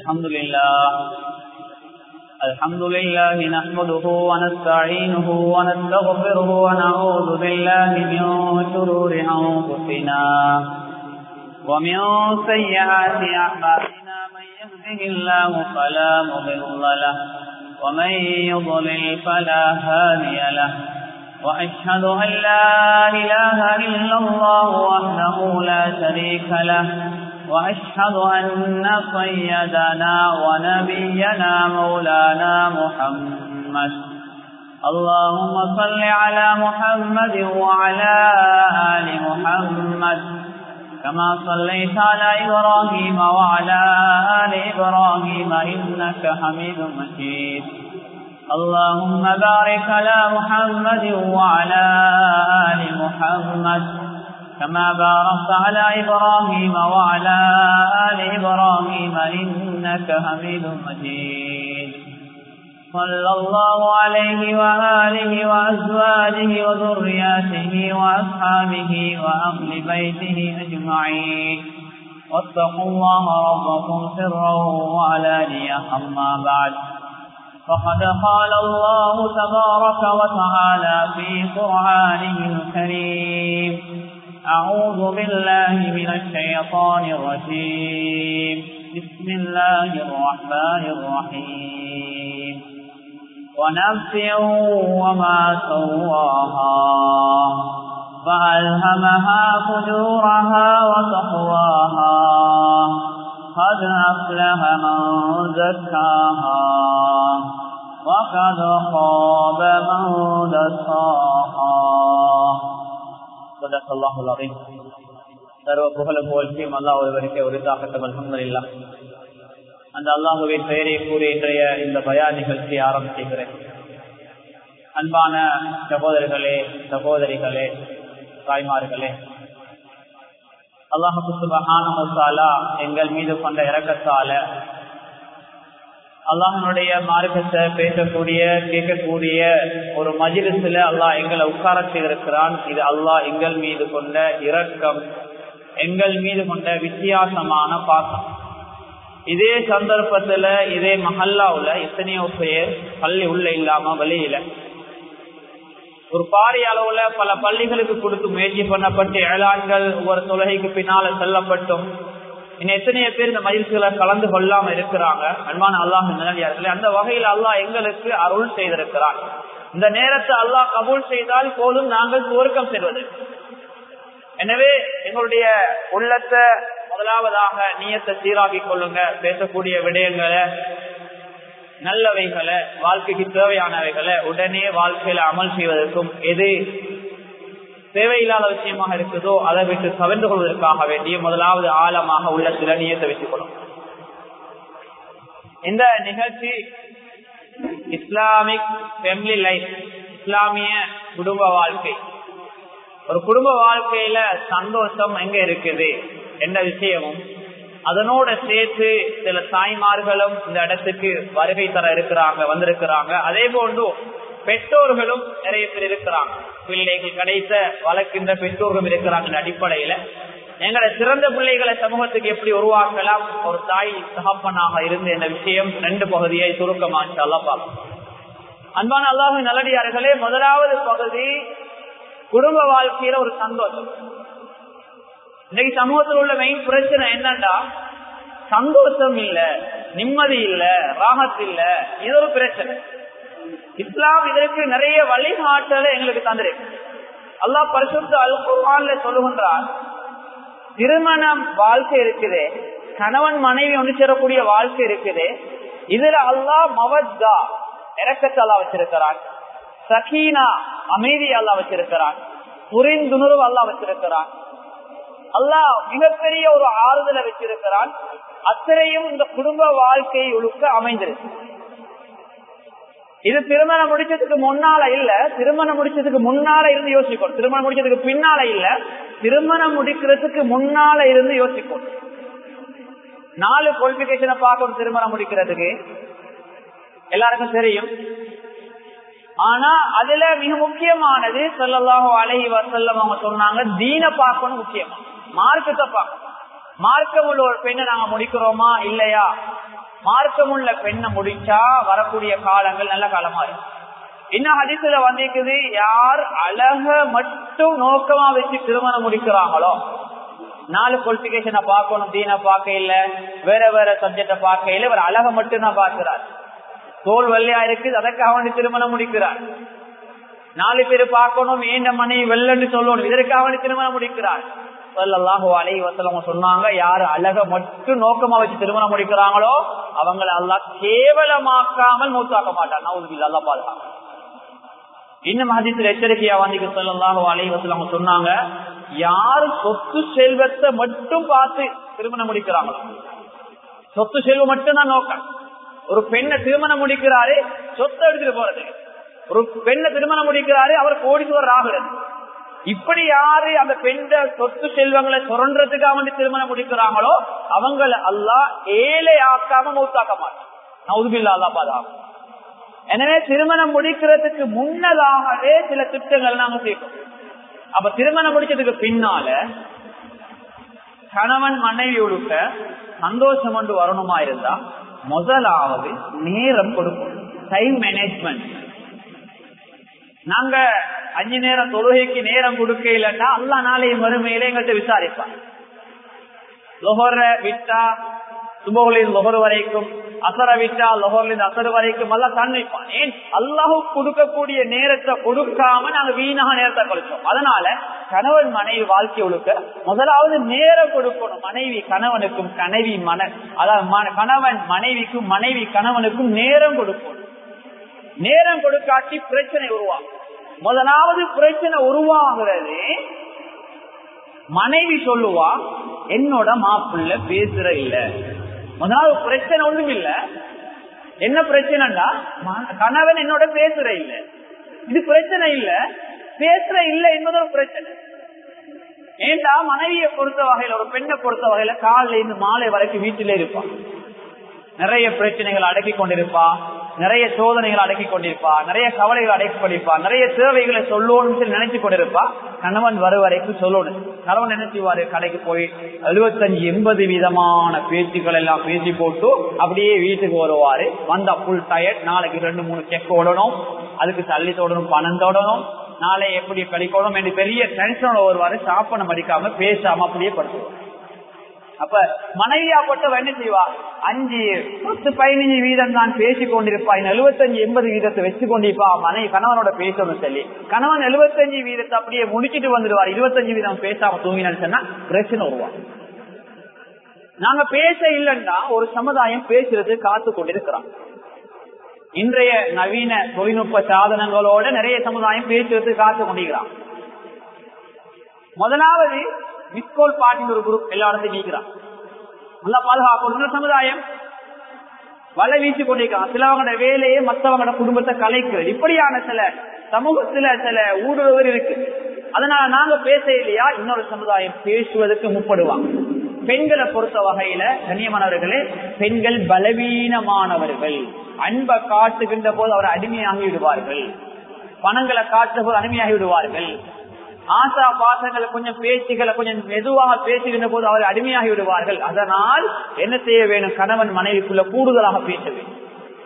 الحمد لله نحمده ونستعينه ونستغفره ونعوذ بالله من شرور أنفسنا ومن سيئات أعمالنا من يهده الله فلا مضل له ومن يضلل فلا هادي له وأشهد أن لا إله إلا الله وحده لا شريك له وأشهد أن سيدنا ونبينا مولانا محمد اللهم صل على محمد وعلى آل محمد كما صليت على إبراهيم وعلى آل إبراهيم إنك حميد مجيد اللهم بارك على محمد وعلى آل محمد كما باركت على إبراهيم وعلى آل إبراهيم إنك حميد مجيد صلى الله عليه وآله وأزواجه وذرياته وأصحابه وأهل بيته أجمعين واتقوا الله ربكم سرا وعلانية أما بعد فقد قال الله تبارك وتعالى في قرآنه الكريم أعوذ بالله من الشيطان الرجيم بسم الله الرحمن الرحيم ونفس وما سواها فألهمها فجورها وتقواها قد أفلح من زكاها وقد خاب من دساها صدق الله العظيم. சர்வ புகழும் புகழ்ச்சியும் அல்லாஹ் ஒருவருக்கே உரித்தாகட்டும். அல்ஹம்துலில்லாஹ். அந்த அல்லாஹ்வின் பெயரை கூறி இன்றைய இந்த பயான் நிகழ்ச்சியை ஆரம்பிக்கிறேன். அன்பான சகோதரர்களே, சகோதரிகளே, தாய்மார்களே, அல்லாஹ் சுப்ஹானஹு வ தஆலா எங்கள் மீது கொண்ட இரக்கத்தால அல்லாஹ்வுடைய மார்க்கத்தை பேசக்கூடிய கேட்கக்கூடிய ஒரு மஜ்லிஸ்ல அல்லாஹ் எங்களை உட்கார செய்திருக்கிறான். இது அல்லாஹ் எங்கள் மீது கொண்ட இரக்கம், எங்கள் மீது கொண்ட வித்தியாசமான பாசம். இதே சந்தர்ப்பத்துல இதே மஹல்லாவுல எத்தனையோ பேர் பள்ளி உள்ள இல்லாம வெளியில ஒரு பாரிய அளவுல பல பள்ளிகளுக்கு கொடுத்து முயற்சி பண்ணப்பட்டு ஏழாண்கள் ஒவ்வொரு தொழுகைக்கு பின்னால செல்லப்பட்டும் இன்னும் எத்தனையோ பேர் இந்த மஜ்லிஸ்களை கலந்து கொள்ளாம இருக்கிறாங்க. அன்பான அல்லாஹ் நல்லடியார்களே, அந்த வகையில் அல்லாஹ் எங்களுக்கு அருள் செய்திருக்கிறான். இந்த நேரத்தை அல்லாஹ் கபூல் செய்தால் போதும் நாங்கள் சுவர்க்கம் செல்வது. எனவே எங்களுடைய உள்ளத்தை முதலாவதாக நியத்தை சீராக்கி கொள்ளுங்க. பேசக்கூடிய விடயங்களை, நல்லவைகளை, வாழ்க்கைக்கு தேவையானவைகளை உடனே வாழ்க்கையில அமல் செய்வதற்கும் எது தேவையில்லாத விஷயமாக இருக்குதோ அதை விட்டு கவர்ந்து கொள்வதற்காக வேண்டிய முதலாவது ஆழமாக உள்ள சில நியத்தை வைத்துக் கொள்ளும். இந்த நிகழ்ச்சி இஸ்லாமிக் ஃபேமிலி லைஃப், இஸ்லாமிய குடும்ப வாழ்க்கை. ஒரு குடும்ப வாழ்க்கையில சந்தோஷம் எங்க இருக்குது என்ற விஷயமும் அதனோட சேர்த்து சில தாய்மார்களும் இந்த இடத்துக்கு வருகை தர இருக்கிறாங்க, வந்திருக்கிறாங்க. அதே போன்று பெற்றோர்களும் நிறைய பேர் இருக்கிறாங்க. பிள்ளைகள் கிடைத்த வளர்க்கின்ற பெற்றோர்களும் இருக்கிறாங்க. அடிப்படையில எங்களை சிறந்த பிள்ளைகளை சமூகத்துக்கு எப்படி உருவாக்கலாம், ஒரு தாய் தகப்பனாக இருந்து என்ற விஷயம் ரெண்டு பகுதியை சுருக்கமா இன்ஷாஅல்லாஹ் பார்ப்போம். அன்பான அல்லாஹ்வின் நல்லடியார்களே, முதலாவது பகுதி குடும்ப வாழ்க்கையில ஒரு சந்தோஷம். இன்னைக்கு சமூகத்தில் உள்ள மெயின் பிரச்சனை என்னன்னா சந்தோஷம் இல்ல, நிம்மதி இல்ல, ராகத் இல்ல. இது ஒரு பிரச்சனை. இஸ்லாம் இதற்கு நிறைய வழிகாட்டலை எங்களுக்கு தந்திருக்கு. அல்லாஹ் பரிசுத்த அல் குர்ஆன்ல சொல்லுகின்றார், திருமணம் வாழ்க்கை இருக்குது, கணவன் மனைவி ஒன்று சேரக்கூடிய வாழ்க்கை இருக்குது. இதுல அல்லாஹ் மவத்தா இரக்கத்தை அல்லாஹ் வச்சிருக்கிறான், சகீனா அமைதி அல்லாஹ் வச்சிருக்கிறான், புரிந்துணர்வு அல்லாஹ் வச்சிருக்கிறான். அல்லாஹ் மிகப்பெரிய ஒரு ஆறுதலை வச்சிருக்கிறான். அத்தனையும் இந்த குடும்ப வாழ்க்கையை ஒழுக்க அமைந்திருக்கு. இது திருமணம் முடிச்சதுக்கு முன்னால இல்ல, திருமணம் முடிச்சதுக்கு முன்னால இருந்து யோசிக்கணும். திருமணம் முடிச்சதுக்கு பின்னால இல்ல, திருமணம் முடிக்கிறதுக்கு முன்னால இருந்து யோசிக்கணும். 4 குவாலிபிகேஷனை பார்க்கணும் திருமணம் முடிக்கிறதுக்கு, எல்லாருக்கும் தெரியும். ஆனா அதுல மிக முக்கியமானது ஸல்லல்லாஹு அலைஹி வஸல்லம் அவங்க சொன்னாங்க, தீன பார்க்கணும், முக்கியமா மார்க்கத்தை பார்க்கணும். மார்க்கம் உள்ள ஒரு பெண்ணை நாங்க முடிக்கிறோமா இல்லையா, மார்க்கமுள்ள பெண்ணை முடிச்சா வரக்கூடிய காலங்கள் நல்ல காலமா இருக்கும். இன்னும் ஹதீஸ்ல வந்திருக்குது, யார் அழக மட்டும் நோக்கமா வச்சு திருமணம் முடிக்கிறாங்களோ, 4 குவாலிபிகேஷனை பார்க்கணும், தீனை பார்க்க இல்ல, வேற வேற சப்ஜெக்ட பார்க்க இல்ல, இவர் அழக மட்டும் தான் பார்க்கிறார். தோல் வெள்ளையா இருக்குது, அதற்காக வேண்டி திருமணம் முடிக்கிறார். 4 பேர் பார்க்கணும், ஏண்ட மனைவி வெள்ளன்னு சொல்லணும், இதற்காக வேண்டி திருமணம் முடிக்கிறார். ஸல்லல்லாஹு அலைஹி வஸல்லம் சொன்னாங்க, யாரு அழக மட்டும் நோக்கமா வச்சு திருமணம் முடிக்கிறாங்களோ அவங்களை அல்லாஹ் கேவலமாக்காமல் மூத்தாக்க மாட்டார். நவுதுபில்லாஹ், அல்லாஹ் பாதுகாக்க. இன்னும் ஹதீஸ்ல எச்சரிக்கையா வந்து ஸல்லல்லாஹு அலைஹி வஸல்லம் சொன்னாங்க, யாரு சொத்து செல்வத்தை மட்டும் பார்த்து திருமணம் முடிக்கிறாங்களோ, சொத்து செல்வம் மட்டும் தான் நோக்கம். ஒரு பெண்ணை திருமணம் முடிக்கிறாரு சொத்தை எடுத்துட்டு போறது, ஒரு பெண்ணை திருமணம் முடிக்கிறாரு அவர் கோடீஸ்வரர் ஆகிறது. இப்படி யாரு அந்த பெண்ண சொத்து செல்வங்களை சுரண்டதுக்காக வேண்டி திருமணம் முடிக்கிறாங்களோ அவங்களை அல்லாஹ் ஏழை ஆக்காம மௌத்தாக்க மாட்டான். நவுதுபில்லாஹ், அல்லாஹ் பாதுகாக்க. எனவே திருமணம் முடிக்கிறதுக்கு முன்னதாகவே சில திட்டங்கள் நாங்க செய்யணும். அப்ப திருமணம் முடிச்சதுக்கு பின்னால கணவன் மனைவியோட சந்தோஷம் கொண்டு வரணுமா இருந்தா முதலாவது நேரம் கொடுக்கணும், டைம் மேனேஜ்மெண்ட். நாங்க 5 நேரம் தொழுகைக்கு நேரம் கொடுக்க இல்லைன்னா அல்லா நாளைய மறுமையில எங்கள்கிட்ட விசாரிப்பான். லொஹர விட்டா சுபஹ்லின் லொஹர் வரைக்கும், அசர விட்டா லொஹர்லின் அசர் வரைக்கும் எல்லாம் தன்னிப்பான். ஏன் அல்லாஹ் கொடுக்கக்கூடிய நேரத்தை கொடுக்காம நாங்க வீணாக நேரத்தை கழிச்சோம். அதனால கணவன் மனைவி வாழ்க்கை ஒழுக்க முதலாவது நேரம் கொடுக்கணும். மனைவி கணவனுக்கும், அதாவது கணவன் மனைவிக்கும், மனைவி கணவனுக்கும் நேரம் கொடுக்கணும். நேரம் கொடுக்காட்டி பிரச்சனை உருவாகும். முதலாவது பிரச்சனை உருவாகிறது, மனைவி சொல்லுவா என்னோட மாப்பிள்ள பேசுற இல்ல. முதலாவது பிரச்சனை ஒண்ணும் இல்ல, என்ன பிரச்சனைடா கணவன் என்னோட பேசுற இல்ல. இது பிரச்சனை இல்ல, பேசுற இல்ல என்பது ஒரு பிரச்சனை. ஏண்டா மனைவியை பொறுத்த வகையில, ஒரு பெண்ணை பொறுத்த வகையில காலையில இருந்து மாலை வரைக்கும் வீட்டிலே இருப்பான். நிறைய பிரச்சனைகள் அடக்கி கொண்டிருப்பா, நிறைய சோதனைகள் அடக்கி கொண்டிருப்பா, நிறைய கவலைகள் அடக்கி கொண்டிருப்பா, நிறைய தேவைகளை சொல்லணும்னு நினைச்சு கொண்டிருப்பா. கணவன் வரும் வரைக்கும் சொல்லணும். கணவன் என்ன செய்வாரு, கடைக்கு போய் 75-80 விதமான பேச்சுக்கள் எல்லாம் பேசி போட்டு அப்படியே வீட்டுக்கு வருவாரு. வந்தா புல் டயர்ட், நாளைக்கு 2-3 செக் ஓடணும், அதுக்கு தள்ளி தோடணும், பணம் தோடணும், நாளை எப்படி கழிக்கணும் என்று பெரிய டென்ஷனோட வருவாரு. சாப்பிட மடிக்காம பேசாம அப்படியே படுத்துவார். அப்ப மனைவியாப்பட்ட என்ன செய்வா, 5-10-15 வீதம் தான் பேசிக் கொண்டிருப்பா, 75-80 வீதத்தை வச்சு கொண்டிருப்பா. மனைவி கணவனோட பேசணும் சொல்லி கணவன் 75 வீதத்தை அப்படியே முடிச்சிட்டு வந்துடுவார். 25 வீதம் பேசாம தூங்கினு சொன்னா பிரச்சனை உருவாங்க. நாங்க பேச இல்லைன்னா ஒரு சமுதாயம் பேசுறது காத்து கொண்டிருக்கிறோம். இன்றைய நவீன தொழில்நுட்ப சாதனங்களோட நிறைய சமுதாயம் பேசுறது காத்து கொண்டிருக்கிறான். முதலாவது மிஸ்கோல் பாட்டின் ஒரு குரூப் எல்லா இடத்தையும் நீக்கிறான். நல்லா பாதுகாப்பு சமுதாயம் வலை வீசி கொண்டிருக்கான். சிலவங்களோட வேலையை மற்றவங்களோட குடும்பத்தை கலைக்கிறது. இப்படியான சில சமூகத்துல சில ஊடுருவல் இருக்கு. அதனால நாங்க பேச இல்லையா, இன்னொரு சமுதாயம் பேசுவதற்கு முற்படுவாங்க. பெண்களை பொறுத்த வகையில கண்ணியமானவர்களே, பெண்கள் பலவீனமானவர்கள். அன்பை காட்டுகின்ற போது அவர் அடிமையாகி விடுவார்கள், பணங்களை காட்டுற போது அடிமையாகி விடுவார்கள், ஆசா பாசங்களை கொஞ்சம் பேச்சுகளை கொஞ்சம் மெதுவாக பேசுகின்ற போது அவர் அடிமையாகி விடுவார்கள். அதனால் என்ன செய்ய வேணும், கணவன் மனைவிக்குள்ள கூடுதலாக பேச வேண்டும்.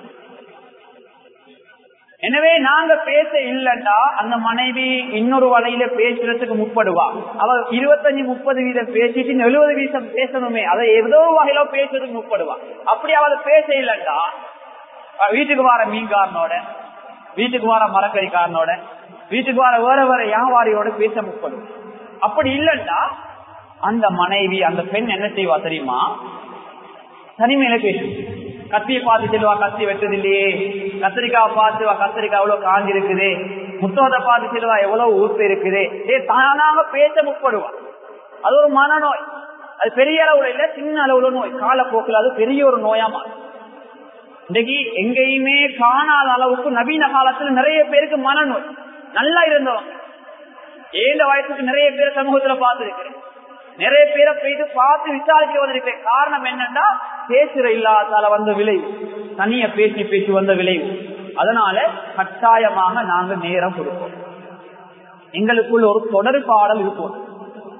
எனவே நாங்க பேச இல்லைன்னா அந்த மனைவி இன்னொரு வலையில பேசுறதுக்கு முற்படுவா. அவர் 25-30 வீதம் பேசிட்டு 70 வீதம் பேசணுமே, அதை ஏதோ வகையில பேசுறதுக்கு முற்படுவா. அப்படி அவளை பேச இல்லைன்னா வீட்டுக்கு வர மீன்காரனோட, வீட்டுக்கு வர மரக்கறிக்காரனோட, வீட்டுக்கு வர வேற வேற வியாபாரியோட பேச முற்படும். அப்படி இல்லைன்னா அந்த மனைவி அந்த பெண் என்ன செய்வா தெரியுமா, தனிமையில பேசும். கத்தியை பார்த்து செல்வா, கத்தி வெட்டது இல்லையே. கத்திரிக்காவை பார்த்து கத்திரிக்காய் எவ்வளவு காஞ்சி இருக்குது. முத்தோதை பார்த்து செல்வா, எவ்வளவு ஊத்து இருக்குது. தானாக பேச முற்படுவா. அது ஒரு மனநோய். அது பெரிய அளவுல இல்ல, சின்ன அளவுல நோய். காலப்போக்கில் அது பெரிய ஒரு நோயாமா. இன்னைக்கு எங்கேயுமே காணாத அளவுக்கு நவீன காலத்துல நிறைய பேருக்கு மனநோய். நல்லா இருந்தவங்க 7 வயசுக்கு நிறைய பேர் சமூகத்துல பார்த்திருக்கிறேன். நிறைய பேரை போயிட்டு பார்த்து விசாரிக்க வந்திருக்கேன். காரணம் என்னன்னா பேசுற இல்லாதால வந்த விளைவு, தனிய பேசி பேசி வந்த விளைவு. அதனால கட்டாயமாக நாங்க நேரம் கொடுப்போம். எங்களுக்குள்ள ஒரு தொடர்பாடல் இருக்கும்.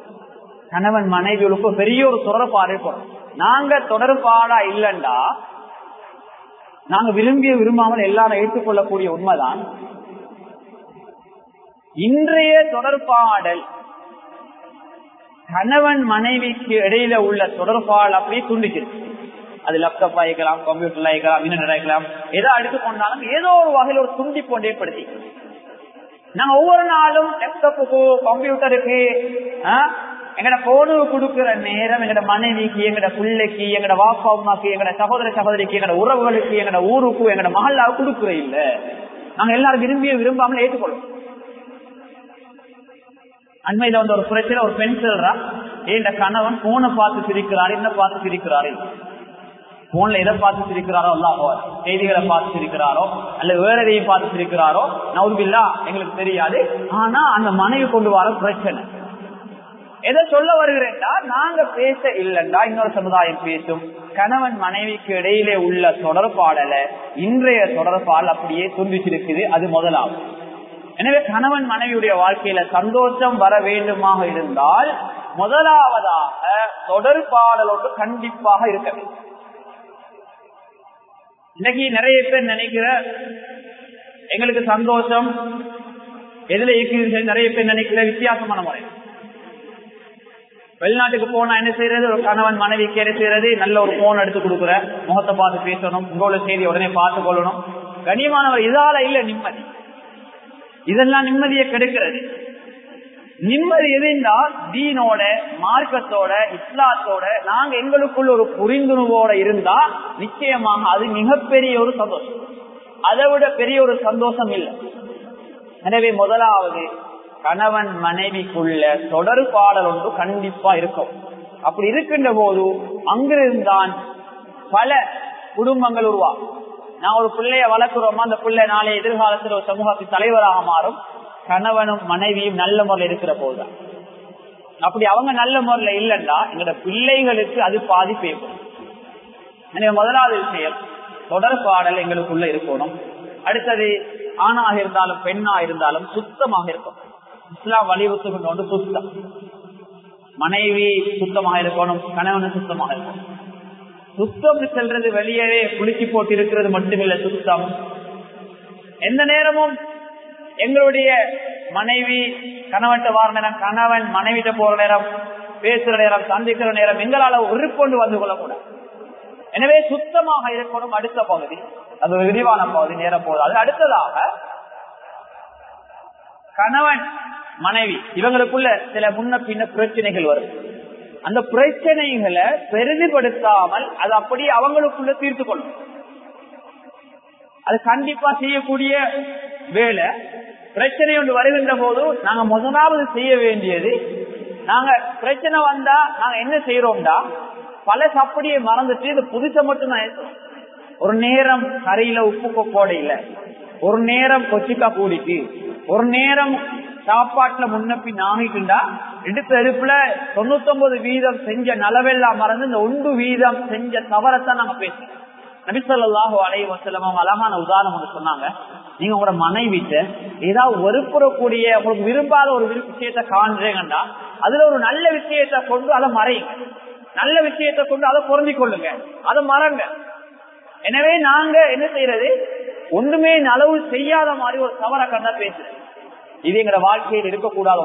கணவன் மனைவிகளுக்கு பெரிய ஒரு தொடர்பாடல் இருக்கும். நாங்க தொடர்பாடா இல்லைண்டா நாங்க விரும்பிய விரும்பாமல் எல்லாரும் ஏற்றுக்கொள்ளக்கூடிய உண்மைதான். இன்றைய தொடர்பாடல் கணவன் மனைவிக்கு இடையில உள்ள தொடர்பாடல் அப்படியே துண்டிச்சிருக்கு. அது லேப்டாப் ஆகிக்கலாம், கம்ப்யூட்டர்ல ஆகிக்கலாம், இன்னும் ஆகிக்கலாம், ஏதோ எடுத்துக்கொண்டாலும் ஏதோ ஒரு வகையில் ஒரு துண்டிப்பு ஏற்படுத்தி நாங்க ஒவ்வொரு நாளும் லேப்டாப்புக்கு கம்ப்யூட்டருக்கு எங்கட போனுக்கு கொடுக்கிற நேரம் எங்கட மனைவிக்கு, எங்கட பிள்ளைக்கு, எங்கட வாப்பா அம்மாக்கு, எங்கட சகோதர சகோதரிக்கு, எங்கட உறவுகளுக்கு, எங்கட ஊருக்கு, எங்கட மகளாவுக்கு கொடுக்குற இல்ல. நாங்க எல்லாரும் விரும்பிய விரும்பாமல் ஏற்றுக்கொள்ளும். அண்மையில வந்து ஒரு பிரச்சனை, ஒரு பெண் சொல்றா, இந்த கணவன் போனை பார்த்து சிரிக்கிறாரு, என்ன பார்த்து சிரிக்கிறாரு, போன்ல எதை பார்த்து சிரிக்கிறாரோ அல்லாஹ், செய்திகளை பார்த்து சிரிக்கிறாரோ அல்ல வேற எதையும் பார்த்து சிரிக்கிறாரோ நவுபில்லா எங்களுக்கு தெரியாது. ஆனா அந்த மனைவி கொண்டு வர பிரச்சனை எதை சொல்ல வருகிறேன்டா, நாங்க பேச இல்லைண்டா இன்னொரு சமுதாயம் பேசும். கணவன் மனைவிக்கு இடையிலே உள்ள தொடர்பாடல இன்றைய தொடர்பாடல் அப்படியே துண்டிச்சிருக்குது. அது முதலாவது. எனவே கணவன் மனைவியுடைய வாழ்க்கையில சந்தோஷம் வர வேண்டுமாக இருந்தால் முதலாவதாக தொடர்பாடலோடு கண்டிப்பாக இருக்க வேண்டும். இன்னைக்கு நிறைய பேர் நினைக்கிற எங்களுக்கு சந்தோஷம் எதுல இருக்குது, நிறைய பேர் நினைக்கிற வித்தியாசமான முறை. வெளிநாட்டுக்கு போனா என்ன செய்யறது, ஒரு கணவன் மனைவிக்கு என்ன செய்யறது, நல்ல ஒரு போன் எடுத்து கொடுக்குற, முகத்தை பார்த்து பேசணும், உங்களோட செய்தி உடனே பார்த்து கொள்ளணும். கண்ணியமானவர், இதால இல்ல நிம்மதி, இதெல்லாம் நிம்மதியை கெடுக்கிறது. நிம்மதி எதுண்டா தீனோட, மார்க்கத்தோட, இஸ்லாத்தோட நாங்க எங்களுக்குள்ள ஒரு புரிந்துணர்வோட இருந்தா நிச்சயமாக அது மிகப்பெரிய ஒரு சந்தோஷம். அதை விட பெரிய ஒரு சந்தோஷம் இல்லை. எனவே முதலாவது கணவன் மனைவிக்குள்ள தொடர்பாடல் ஒன்று கண்டிப்பா இருக்கும். அப்படி இருக்கின்ற போது அங்கிருந்தான் பல குடும்பங்கள் உருவாகும். நான் ஒரு பிள்ளைய வளர்க்கிறோமா, அந்த பிள்ளை நாளை எதிர்காலத்தில் ஒரு சமூகத்தின் தலைவராக மாறும். கணவனும் மனைவியும் நல்ல முறையில் இருக்கிற போதுதான். அப்படி அவங்க நல்ல முறையில் இல்லைன்னா எங்களோட பிள்ளைகளுக்கு அது பாதிப்பு ஏற்படும். எனவே முதலாவது விஷயம் தொடர்பாடல் எங்களுக்குள்ள இருக்கணும். அடுத்தது ஆணாக இருந்தாலும் பெண்ணாக இருந்தாலும் சுத்தமாக இருக்கும். இஸ்லாம் வலியுறுத்துகின்ற ஒன்று சுத்தம். மனைவி சுத்தமாக இருக்கணும், கணவன் சுத்தமாக இருக்கணும். சுத்தம் செல்றது வெளியவே குளிச்சு போட்டு இருக்கிறது மட்டுமில்லை. சுத்தம் எந்த நேரமும் எங்களுடைய மனைவி கணவன் வார நேரம், கணவன் மனைவிட்ட போற நேரம், பேசுற நேரம், சந்திக்கிற நேரம் எங்களால உருக்கொண்டு வந்து கொள்ளக்கூடாது. எனவே சுத்தமாக இருக்கணும். அடுத்த பகுதி அது ஒரு விரிவான பகுதி, நேரம் போதாது. அடுத்ததாக கணவன் மனைவி இவங்களுக்குள்ள சில முன்ன பின்ன பிரச்சனைகள் வரும். அந்த பிரச்சனைகளை பெரிதுபடுத்தாமல் அது அப்படியே அவங்களுக்குள்ள தீர்த்து கொள்ளும். அது கண்டிப்பா செய்யக்கூடிய வேலை. பிரச்சனை ஒன்று வருகின்ற போது நாங்க முதலாவது செய்ய வேண்டியது, நாங்க பிரச்சனை வந்தா நாங்க என்ன செய்யறோம்டா, பல அப்படியே மறந்துட்டு இந்த புதுசை மட்டும் நான் ஏற்றுறோம். ஒரு நேரம் கரையில உப்பு கோடையில, ஒரு நேரம் கொச்சிக்கா கூடிட்டு, ஒரு நேரம் சாப்பாட்டுல முன்னப்பி நாகிட்டுண்டா எடுத்த எடுப்புல 99% செஞ்ச நலவெல்லாம் மறந்து இந்த 1% செஞ்ச தவறத்தான் நாங்க பேசுறோம். நபி ஸல்லல்லாஹு அலைஹி வஸல்லம் அவங்க அழகான உதாரணம் ஒன்று சொன்னாங்க. நீங்க உங்களோட மனைவிட்ட ஏதாவது வெறுப்புறக்கூடிய உங்களுக்கு விரும்பாத ஒரு விஷயத்த காண்றீங்கன்னா அதுல ஒரு நல்ல விஷயத்த கொண்டு அதை மறையுங்க, நல்ல விஷயத்த கொண்டு அதை பொருந்திக் கொள்ளுங்க, அதை மறங்க. எனவே நாங்க என்ன செய்யறது, ஒன்றுமே நலவு செய்யாத மாதிரி ஒரு தவற கண்டா பேசுறது. இது எங்களோட வாழ்க்கையில் இருக்கக்கூடாது.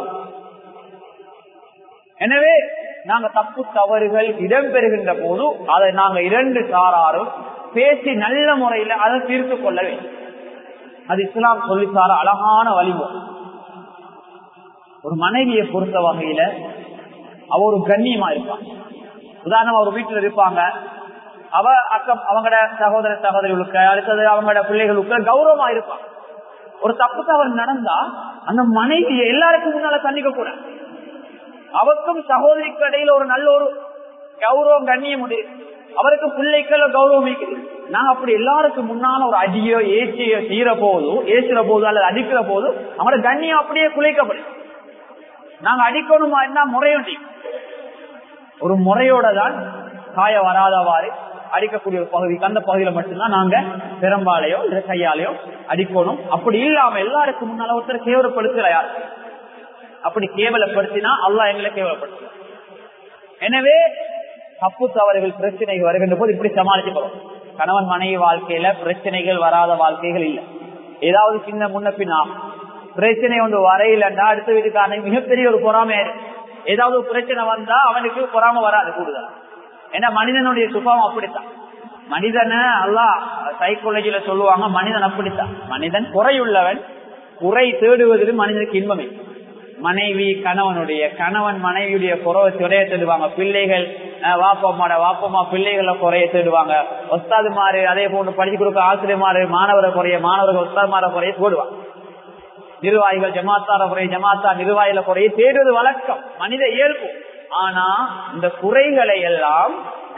எனவே நாங்க தப்பு தவறுகள் இடம்பெறுகின்ற போது அதை நாங்க இரண்டு சாராரும் பேசி நல்ல முறையில அதை தீர்த்து கொள்ள வேண்டும். அது இஸ்லாம் சொல்லித்தார அழகான வழிமுறை. ஒரு மனைவியை பொறுத்த வகையில அவ ஒரு கண்ணியமா இருப்பாங்க. உதாரணம், ஒரு வீட்டுல இருப்பாங்க, அவ அவங்களோட சகோதர சகோதரிகளுக்கு, அடுத்தது அவங்களோட பிள்ளைகளுக்கு கௌரவமா இருப்பாங்க. ஒரு தப்பு தவறு நடந்தா அந்த மனைவியை எல்லாருக்கும் முன்னால கண்டிக்க கூட, அவருக்கும் சகோதரிக்கு இடையில ஒரு நல்ல ஒரு கௌரவம் கண்ணியம் உண்டு, அவருக்கு பிள்ளைக்குள்ள கௌரவம் இருக்குது. நாங்க அப்படி எல்லாருக்கும் முன்னால ஒரு அடியோ ஏற்றியோ செய்யற போது, ஏசுற போது அல்லது அடிக்கிற போது அவங்களோட கண்ணியம் அப்படியே குலைக்கப்படும். நாங்க அடிக்கணுமா என்ன முறையுண்டி, ஒரு முறையோட தான் காய வராதவாறு அடிக்கக்கூடிய ஒரு பகுதி, அந்த பகுதியில மட்டும்தான் நாங்க பெரும்பாலையோ இல்ல கையாலையோ அடிக்கணும். அப்படி இல்லாம எல்லாருக்கும் முன்னால ஒருத்தர் கேவலப்படுத்தல, யாரு அப்படி கேவலப்படுத்தினா அல்லாஹ் எங்களை கேவலப்படுத்த. எனவே தப்பு தவறுகள் பிரச்சனைகள் வருகின்ற போது இப்படி சமாளிச்சுக்கிறோம். கணவன் மனைவி வாழ்க்கையில பிரச்சனைகள் வராத வாழ்க்கைகள் இல்லை. ஏதாவது சின்ன முன்ன பின்னா பிரச்சனை ஒன்று வரையிலன்னா அடுத்த வீட்டுக்காரனுக்கு மிகப்பெரிய ஒரு பொறாமை. ஏதாவது பிரச்சனை வந்தா அவனுக்கு பொறாமை வராது கூடுதல். ஏன்னா மனிதனுடைய சுபாவம் அப்படித்தான். மனிதனை அல்லாஹ் சைக்காலஜில சொல்லுவாங்க, மனிதன் அப்படித்தான். மனிதன் குறையுள்ளவன், குறை தேடுவதிலும் மனிதனுக்கு இன்பமே. மனைவி கணவன் மனைவியுடைய குறைவை குறைய தேடுவாங்க. பிள்ளைகள் வாப்பம்மா பிள்ளைகளை குறைய தேடுவாங்க. ஒஸ்தாதுமாரு அதே போன்று படிச்சு கொடுக்க ஆசிரியமாரு மாணவர்கள் ஒஸ்தாதுமார குறைய தேடுவாங்க. நிர்வாகிகள் ஜமாத்தார குறைய ஜமாத்தா நிர்வாகிகள குறைய தேடுவது வழக்கம், மனித இயல்பு. ஆனா இந்த குறைகளை எல்லாம்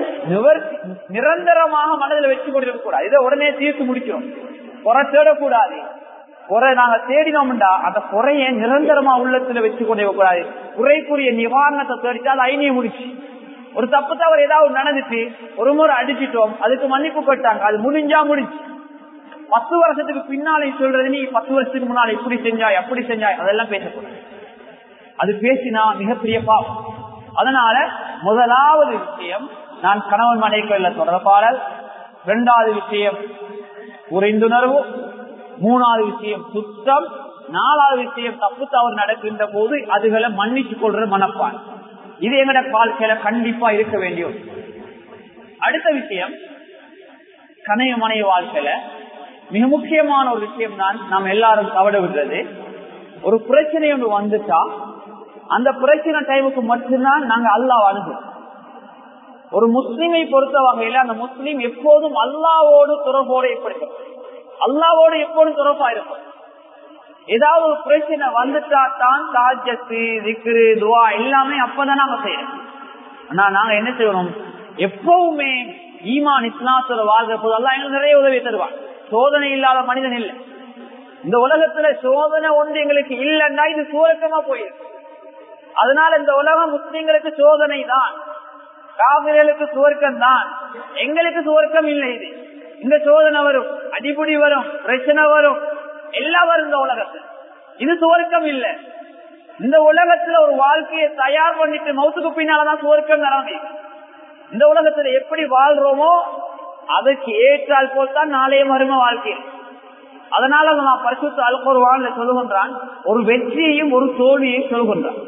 நிரந்தரமாக மனதில் வச்சு கொண்டிருக்க கூடாது. இதை உடனே தீர்த்து முடிக்கிறோம். குறை தேடக்கூடாது. குறை நாங்க தேடினோம்டா அந்த குறைய நிரந்தரமா உள்ளத்துல வச்சு கொண்டே கூடாது. குறைக்குரிய நிவாரணத்தை தேடிச்சா அது ஐனிய முடிச்சு. ஒரு தப்பு தவறு ஏதாவது நடந்துச்சு, ஒரு முறை அடிச்சிட்டோம், அதுக்கு மன்னிப்பு கேட்டாங்க, அது முடிஞ்சா முடிச்சு. 10 வருஷத்துக்கு பின்னாலே சொல்றது நீ 10 வருஷத்துக்கு முன்னால இப்படி செஞ்சாய் அப்படி செஞ்சாய் அதெல்லாம் பேசக்கூடாது. அது பேசினா மிகப்பெரிய பாவம். அதனால முதலாவது விஷயம் நான் கணவன் மனைவிக்குள்ள தொடர்பாளர், 2வது விஷயம் புரிந்துணர்வு, 3வது விஷயம் சுத்தம், 4வது விஷயம் தப்பு தவறு நடக்கின்ற போது அதுகளை மன்னிச்சு கொள்ற மனப்பான். இது எங்கட வாழ்க்கையில கண்டிப்பா இருக்க வேண்டிய. அடுத்த விஷயம் கணவன் மனைவி வாழ்க்கையில மிக முக்கியமான ஒரு விஷயம் தான் நாம் எல்லாரும் தவற விடுறது. ஒரு பிரச்சனை ஒன்று வந்துட்டா அந்த பிரச்சனை டைமுக்கு மட்டும்தான் நாங்க அல்லாஹ் அணுகுவோம். ஒரு முஸ்லிமை பொறுத்த வகையில அந்த முஸ்லீம் எப்போதும் அல்லாவோடு தொடர்போடு ஏற்படுத்தும், அல்லாவோடு எப்போதும் தொடர்பா இருக்கும். ஏதாவது ஒரு பிரச்சனை வந்துட்டா தான் தாஜத்து திக்ரு துவா எல்லாமே அப்பதான் நாங்க செய்யறோம். ஆனா நாங்க என்ன செய்யணும், எப்பவுமே ஈமான் இஸ்லாத்தோட வாழ்ற போது எல்லாம் எங்களுக்கு நிறைய உதவி தருவாங்க. சோதனை இல்லாத மனிதன் இல்லை இந்த உலகத்துல. சோதனை ஒன்று எங்களுக்கு இல்லைன்னா இது சுவர்க்கமா போயிருக்கு. அதனால இந்த உலகம் முஸ்லிம்களுக்கு சோதனை தான், காவிர்களுக்கு சுவர்க்கம் தான், எங்களுக்கு சுவர்க்கம் இல்லை. இது இந்த சோதனை வரும், அடிபுடி வரும், பிரச்சனை வரும், எல்லாம் வரும் இந்த உலகத்துல. இது சுவர்க்கம் இல்லை. இந்த உலகத்துல ஒரு வாழ்க்கையை தயார் பண்ணிட்டு மௌத்துக்கு பின்னாலதான் சுவர்க்கம் நிரம்பி. இந்த உலகத்துல எப்படி வாழ்றோமோ அதுக்கு ஏற்றால் போல் தான் நாளைய மரும வாழ்க்கை. அதனால நான் பரிசுத்த அல் குர்ஆன்ல சொல்லுகின்றான், ஒரு வெற்றியையும் ஒரு தோல்வியையும் சொல்லுகின்றான்.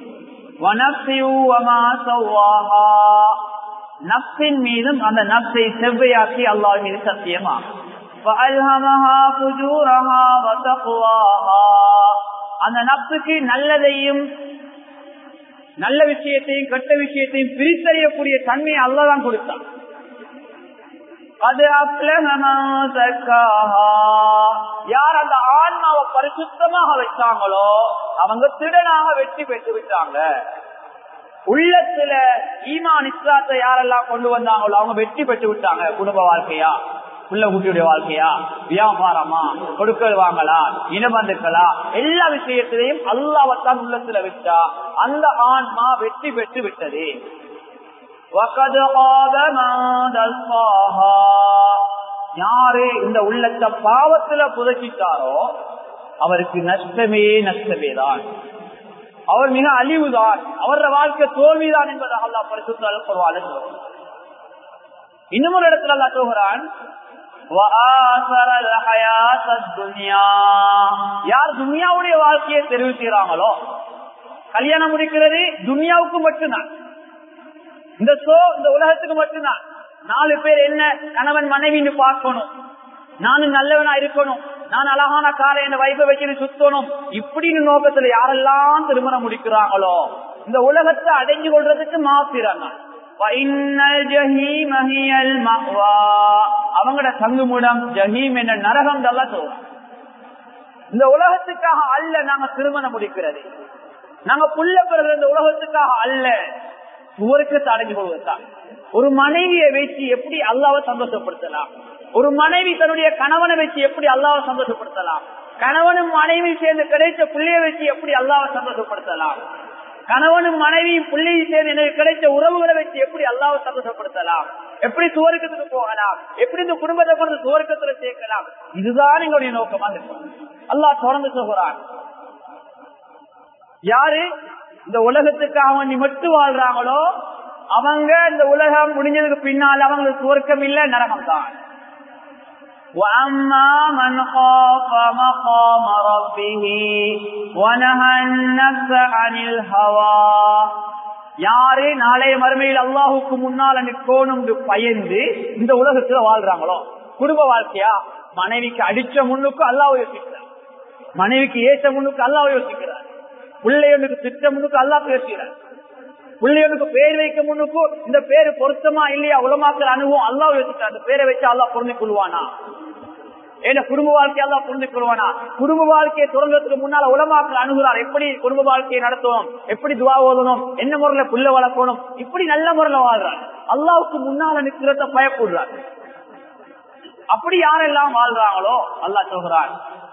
நப்சின் மீதும் அந்த நப்சை செவ்வையாக்கி அல்லாஹ் மீது சத்தியமா அந்த நப்சுக்கு நல்லதையும் நல்ல விஷயத்தையும் கெட்ட விஷயத்தையும் பிரித்தறியக்கூடிய தன்மையை அல்லாஹ் தான் கொடுத்தான். யார் அந்த ஆன்மாவை பரிசுத்தமாக வச்சாங்களோ அவங்க திடனாக வெற்றி பெற்று விட்டாங்க. உள்ளத்துல ஈமான் இஸ்லாத்தை யாரெல்லாம் கொண்டு வந்தாங்களோ அவங்க வெற்றி பெற்று விட்டாங்க. குடும்ப வாழ்க்கையா, புள்ள குட்டியுடைய வாழ்க்கையா, வியாபாரமா, கொடுக்கல் வாங்கலா, இனபந்துக்களா, எல்லா விஷயத்திலையும் அல்லாஹ்வைத்தான் உள்ளத்துல விட்டா அந்த ஆன்மா வெற்றி பெற்று விட்டது. யாரு இந்த உள்ளத்தை பாவத்துல புதைச்சிட்டாரோ அவருக்கு நஷ்டமே தான், அவர் மிக அழிவுதான், அவரது வாழ்க்கை தோல்விதான் என்பதை அல்லாஹ் பரிசுத்த அல் குர்ஆனில் சொல்றான். இன்னும் ஒரு இடத்துல அல்லாஹ் சொல்றான், யார் துன்யாவுடைய வாழ்க்கையை தெரிவு செய்யறாங்களோ, கல்யாணம் முடிக்கிறது துன்யாவுக்கு மட்டும்தான், இந்த உலகத்துக்கு மட்டும்தான். 4 பேர் என்ன கணவன் மனைவின்னு பார்க்கணும், நானும் நல்லவனா இருக்கணும், நான் அழகான காரை என்ன வைப்ப வச்சு சுத்தணும், இப்படின்னு நோக்கத்துல யாரெல்லாம் திருமணம் முடிக்கிறாங்களோ இந்த உலகத்தை அடைஞ்சு கொள்றதுக்கு மாத்திராங்க. அவங்களோட தங்குமுடம் ஜஹீம் என்ற நரகம் தான் சொல்றாங்க. இந்த உலகத்துக்காக அல்ல நாங்க திருமணம் முடிக்கிறது, நாங்க புள்ள பிறகு இந்த உலகத்துக்காக அல்ல, சுவர்க்கத்தை அடைஞ்சு கொள்வதுதான். ஒரு மனைவியை வச்சு எப்படி அல்லாஹ்வை சந்தோஷப்படுத்தலாம், ஒரு மனைவி தன்னுடைய கணவனை வச்சு எப்படி அல்லாஹ்வை சந்தோஷப்படுத்தலாம், கணவனும் மனைவி சேர்ந்து கிடைச்ச பிள்ளைய வச்சு எப்படி அல்லாஹ்வை சந்தோஷப்படுத்தலாம், கணவனும் மனைவியும் பிள்ளையை சேர்ந்து எனக்கு கிடைச்ச உறவுகளை வச்சு எப்படி அல்லாஹ்வை சந்தோஷப்படுத்தலாம், எப்படி சுவர்க்கத்துக்கு போகலாம், எப்படி இந்த குடும்பத்தை கொண்டு சுவர்க்கத்துல சேர்க்கலாம், இதுதான் எங்களுடைய நோக்கமாக இருக்கும். அல்லாஹ் தொடர்ந்து சொல்கிறான், யாரு இந்த உலகத்துக்காக நீ மட்டும் வாழ்றாங்களோ அவங்க இந்த உலகம் முடிஞ்சதுக்கு பின்னால் அவங்களுக்கு சுவர்க்கம் இல்ல நரகம் தான். وَأَمَّا مَنْ خَافَ مَقَامَ رَبِّهِ وَنَهَى النَّفْسَ عَنِ الْهَوَى. யாரு நாளைய மறுமையில் அல்லாஹுக்கு முன்னால் நிற்கணும் பயந்து இந்த உலகத்துல வாழ்றாங்களோ, குடும்ப வாழ்க்கையா, மனைவிக்கு அடிச்ச முன்னுக்கு அல்லாஹ் யோசிக்கிறார், மனைவிக்கு ஏற்ற முன்னுக்கு அல்லாஹ் யோசிக்கிறார், பிள்ளைகளுக்கு திட்ட முன்னுக்கு அல்லாஹ் பேசுகிறார், பிள்ளைகளுக்கு பேர் வைக்க முன்னுக்கு இந்த பேரு பொருத்தமா இல்லையா உலமாக்கள் அனுபவம் அல்லாஹ் யோசிக்கிறார். அந்த பேரை வச்சு அல்லாஹ் பொருந்திக் கொள்வானா? ஏன்னா குடும்ப வாழ்க்கையை அல்லாஹ் புரிந்துக் கொள்வானா? குடும்ப வாழ்க்கையை தொடர்றதுக்கு முன்னால உலமாக்கள் அணுகுறார். எப்படி குடும்ப வாழ்க்கையை நடத்தணும், எப்படி துவா ஓதணும், என்ன முறையில புள்ள வளர்க்கணும், இப்படி நல்ல முறையில வாழ்றார். அல்லாஹ்வுக்கு முன்னால நிற்கிறத பயப்படுறார். அப்படி யாரெல்லாம் வாழ்றாங்களோ அல்லாஹ் சொல்றான்,